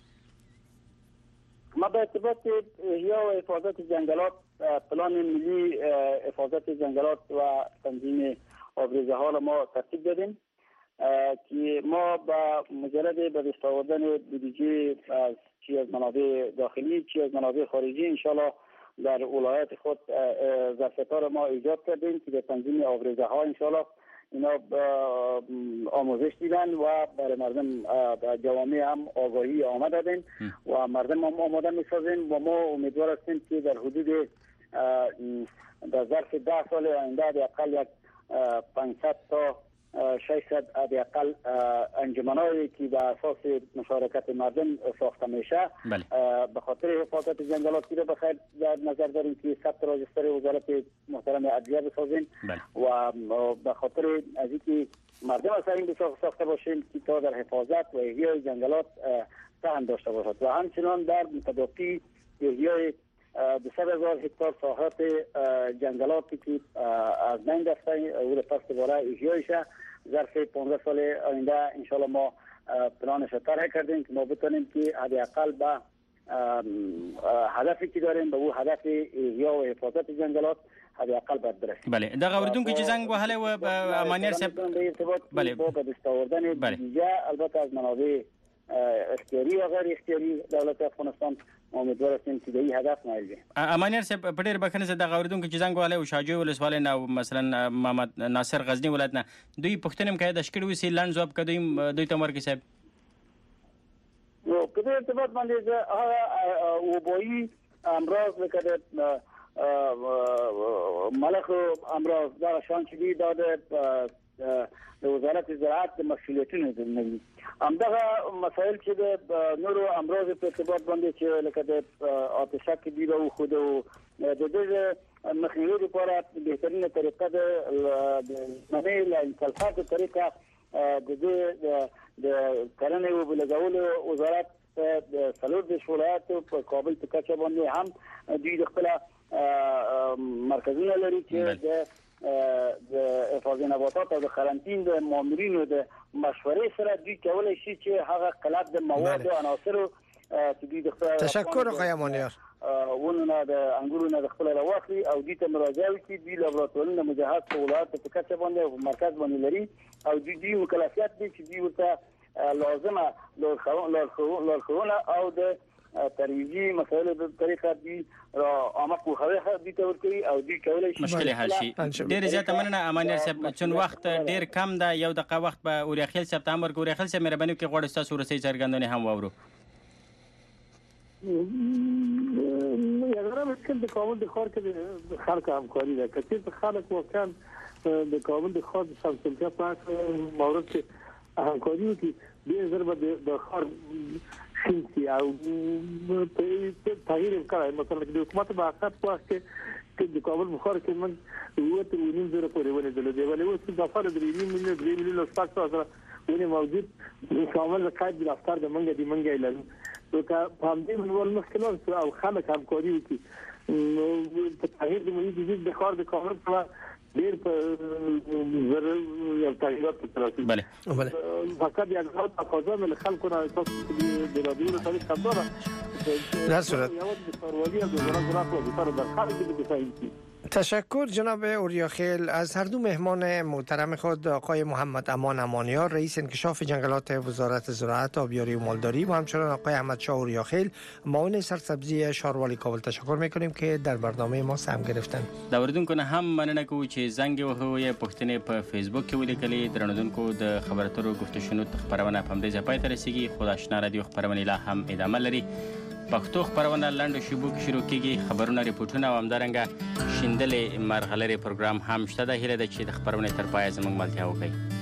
S6: ما به ارتباط احیا و حفاظت جنگلات پلان ملی حفاظت جنگلات و تنظیم آبریزه ها ما ترتیب دادیم که ما با مجرد به دست آوردن بودجه از چی از منابع داخلی چی از منابع خارجی انشالله در ولایت خود ظرفیت‌ها ما ایجاد کردیم که به تنظیم آبریزه ها انشالله اینا آموزش دیدن و برای مردم جوامع هم آگاهی آمد دادیم و مردم هم آماده می‌سازیم و ما امیدوار هستیم که در حدود در ظرف ده سال آینده حداقل یک پانصد تا ششصد حداقل انجمنایی که به اساس مشارکت مردم ساخته میشه به خاطر حفاظت جنگلات رو بخیر در نظر داریم که ثبت راجستر وزارت محترم عدلیه بسازیم و به خاطر از اینکه مردم اصلا این ساخته باشیم که تا در حفاظت و احیای جنگلات سهم داشته باشد و همچنان در متداخل احیای دویست هزار هکتار ساحات جنگلاتی که از بین رفته او را پس دوباره احیایش ظرف پانزده سال آینده انشالله ما پلانش را طرح کردیم که ما بتونیم که حداقل به هدفی که داریم به او هدف احیا و حفاظت جنگلات حداقل باید برسیم.
S4: بله دغه اوردونکو چې زنګ وهلی و امانیار صاحب
S6: بله با به دست آوردن بودجه البته از منابع اختیاری و غیر اختیاری دولت افغانستان امیدوار هستیم که به این هدف نایل شیم.
S4: امانیار صاحب په ډېر بخښنې سره دغه اوریدونکو چې زنګ وهلی و شاجوی ولسوالۍ نه مثلا محمد ناصر غزني ولایت نه دوی پوښتنې هم کوي د شکړې وسې لنډ ځواب که دوی دوی ته ورکړي صاحب.
S6: نو که د ارتباط باندې هغه وبایي امراض لکه د ملخ امراض دغه شیان چې دي دا د وزارت زراعت د مسؤلیتونو دي. همدغه مسائل چې د نورو امراض په ارتباط باندې چې لکه د آتشک دی او خود د دې مخنیوي لپاره بهترینه طریقه د منی له انسلفات طریقه د دې د کرنې او بلګولو وزارت د سلور د ولایت په کابل په کچه باندې هم دوی د خپل مرکزونه لري چې د د حفاظت نباتات او د قرنطین د مامورینو د مشورې سره دوی کولای شي چې هغه قلب د مواد او عناصر چې دوی د خپل
S3: تشکر آقای امانیار
S6: ونه د انګورونو د خپل راوخلي او دوی ته مراجعه وکړي دوی لابراتوارونه مجهز په ولایت په کچه باندې او مرکز باندې لري او دوی دوی مکلفیت دي چې دوی ورته لازمه لارښوونه او د ترویجی مسائل په طریقه دي را عامه خوخه دي تور کوي او دي کولای شي
S4: مشکل حل شي. ډیر زیاته مننه امانیار صاحب چون وخت ډیر کم ده یو دقیقه وخت به اوریاخیل صاحب تامر ګوريخیل صاحب مهرباني وکړئ غواړم تاسو ورسې څرګندونه هم واورو.
S5: یاره مشکل د کابل د ښار کې د خلک همکاري ده چې خلک واقعا د کابل د ښار د سمسلتیا په مورد کې همکاري وکړي به ضربه د ښار شینسي او په تغییر وکړي مثلا د حکومت په حقیقت په وخت کې د کابل بخار کې من وته ونیم زره پورې ولې د دیوالې اوس د افر د رینیم ملي د ملي له سپاک سره ونی موجود کامل قائد د افطار د منګه د منګه اعلان که په همدې منوال مخکې او خلک همکاري وکړي نو په تغییر د محیط زیست د کار د کامل سره ډېر په زر یو تغییرات راځي.
S3: بله بله
S5: فقط یک ځل تقاضا مل خلکو نه تاسو د رادیو له طریق خبره
S3: در صورت
S5: یو د سروالي د وزارت زراعت و وزارت در خارج د دفاعی.
S3: تشکر جناب اوریاخیل. از هر دو مهمان محترم خود آقای محمد امان امانیار رئیس انکشاف جنگلات وزارت زراعت آبیاری و مالداری و همچنین آقای احمد شاه اوریاخیل معاون سرسبزی شاروالي کابل تشکر میکنیم که در برنامه ما سهم گرفتن.
S4: دا اوریدونکو نه هم مننه کوو چې زنګ وهو یا پښتنې په فیسبوک کې ولیکلې. درنودونکو د خبر اترو گفت و شنود خبرونه په همدې ځای پای ته رسیږي. خو د آشنا رادیو خبرونه لا هم ادامه لري. پښتو خبرونه لنډو شیبو کې شروع کیږي. خبرونه ریپورتونه او همدارنګه شیندلې مرغلرې پروګرام هم شته. د هیله ده چې د خبرونه تر پایه زموږ ملتیا وکړي.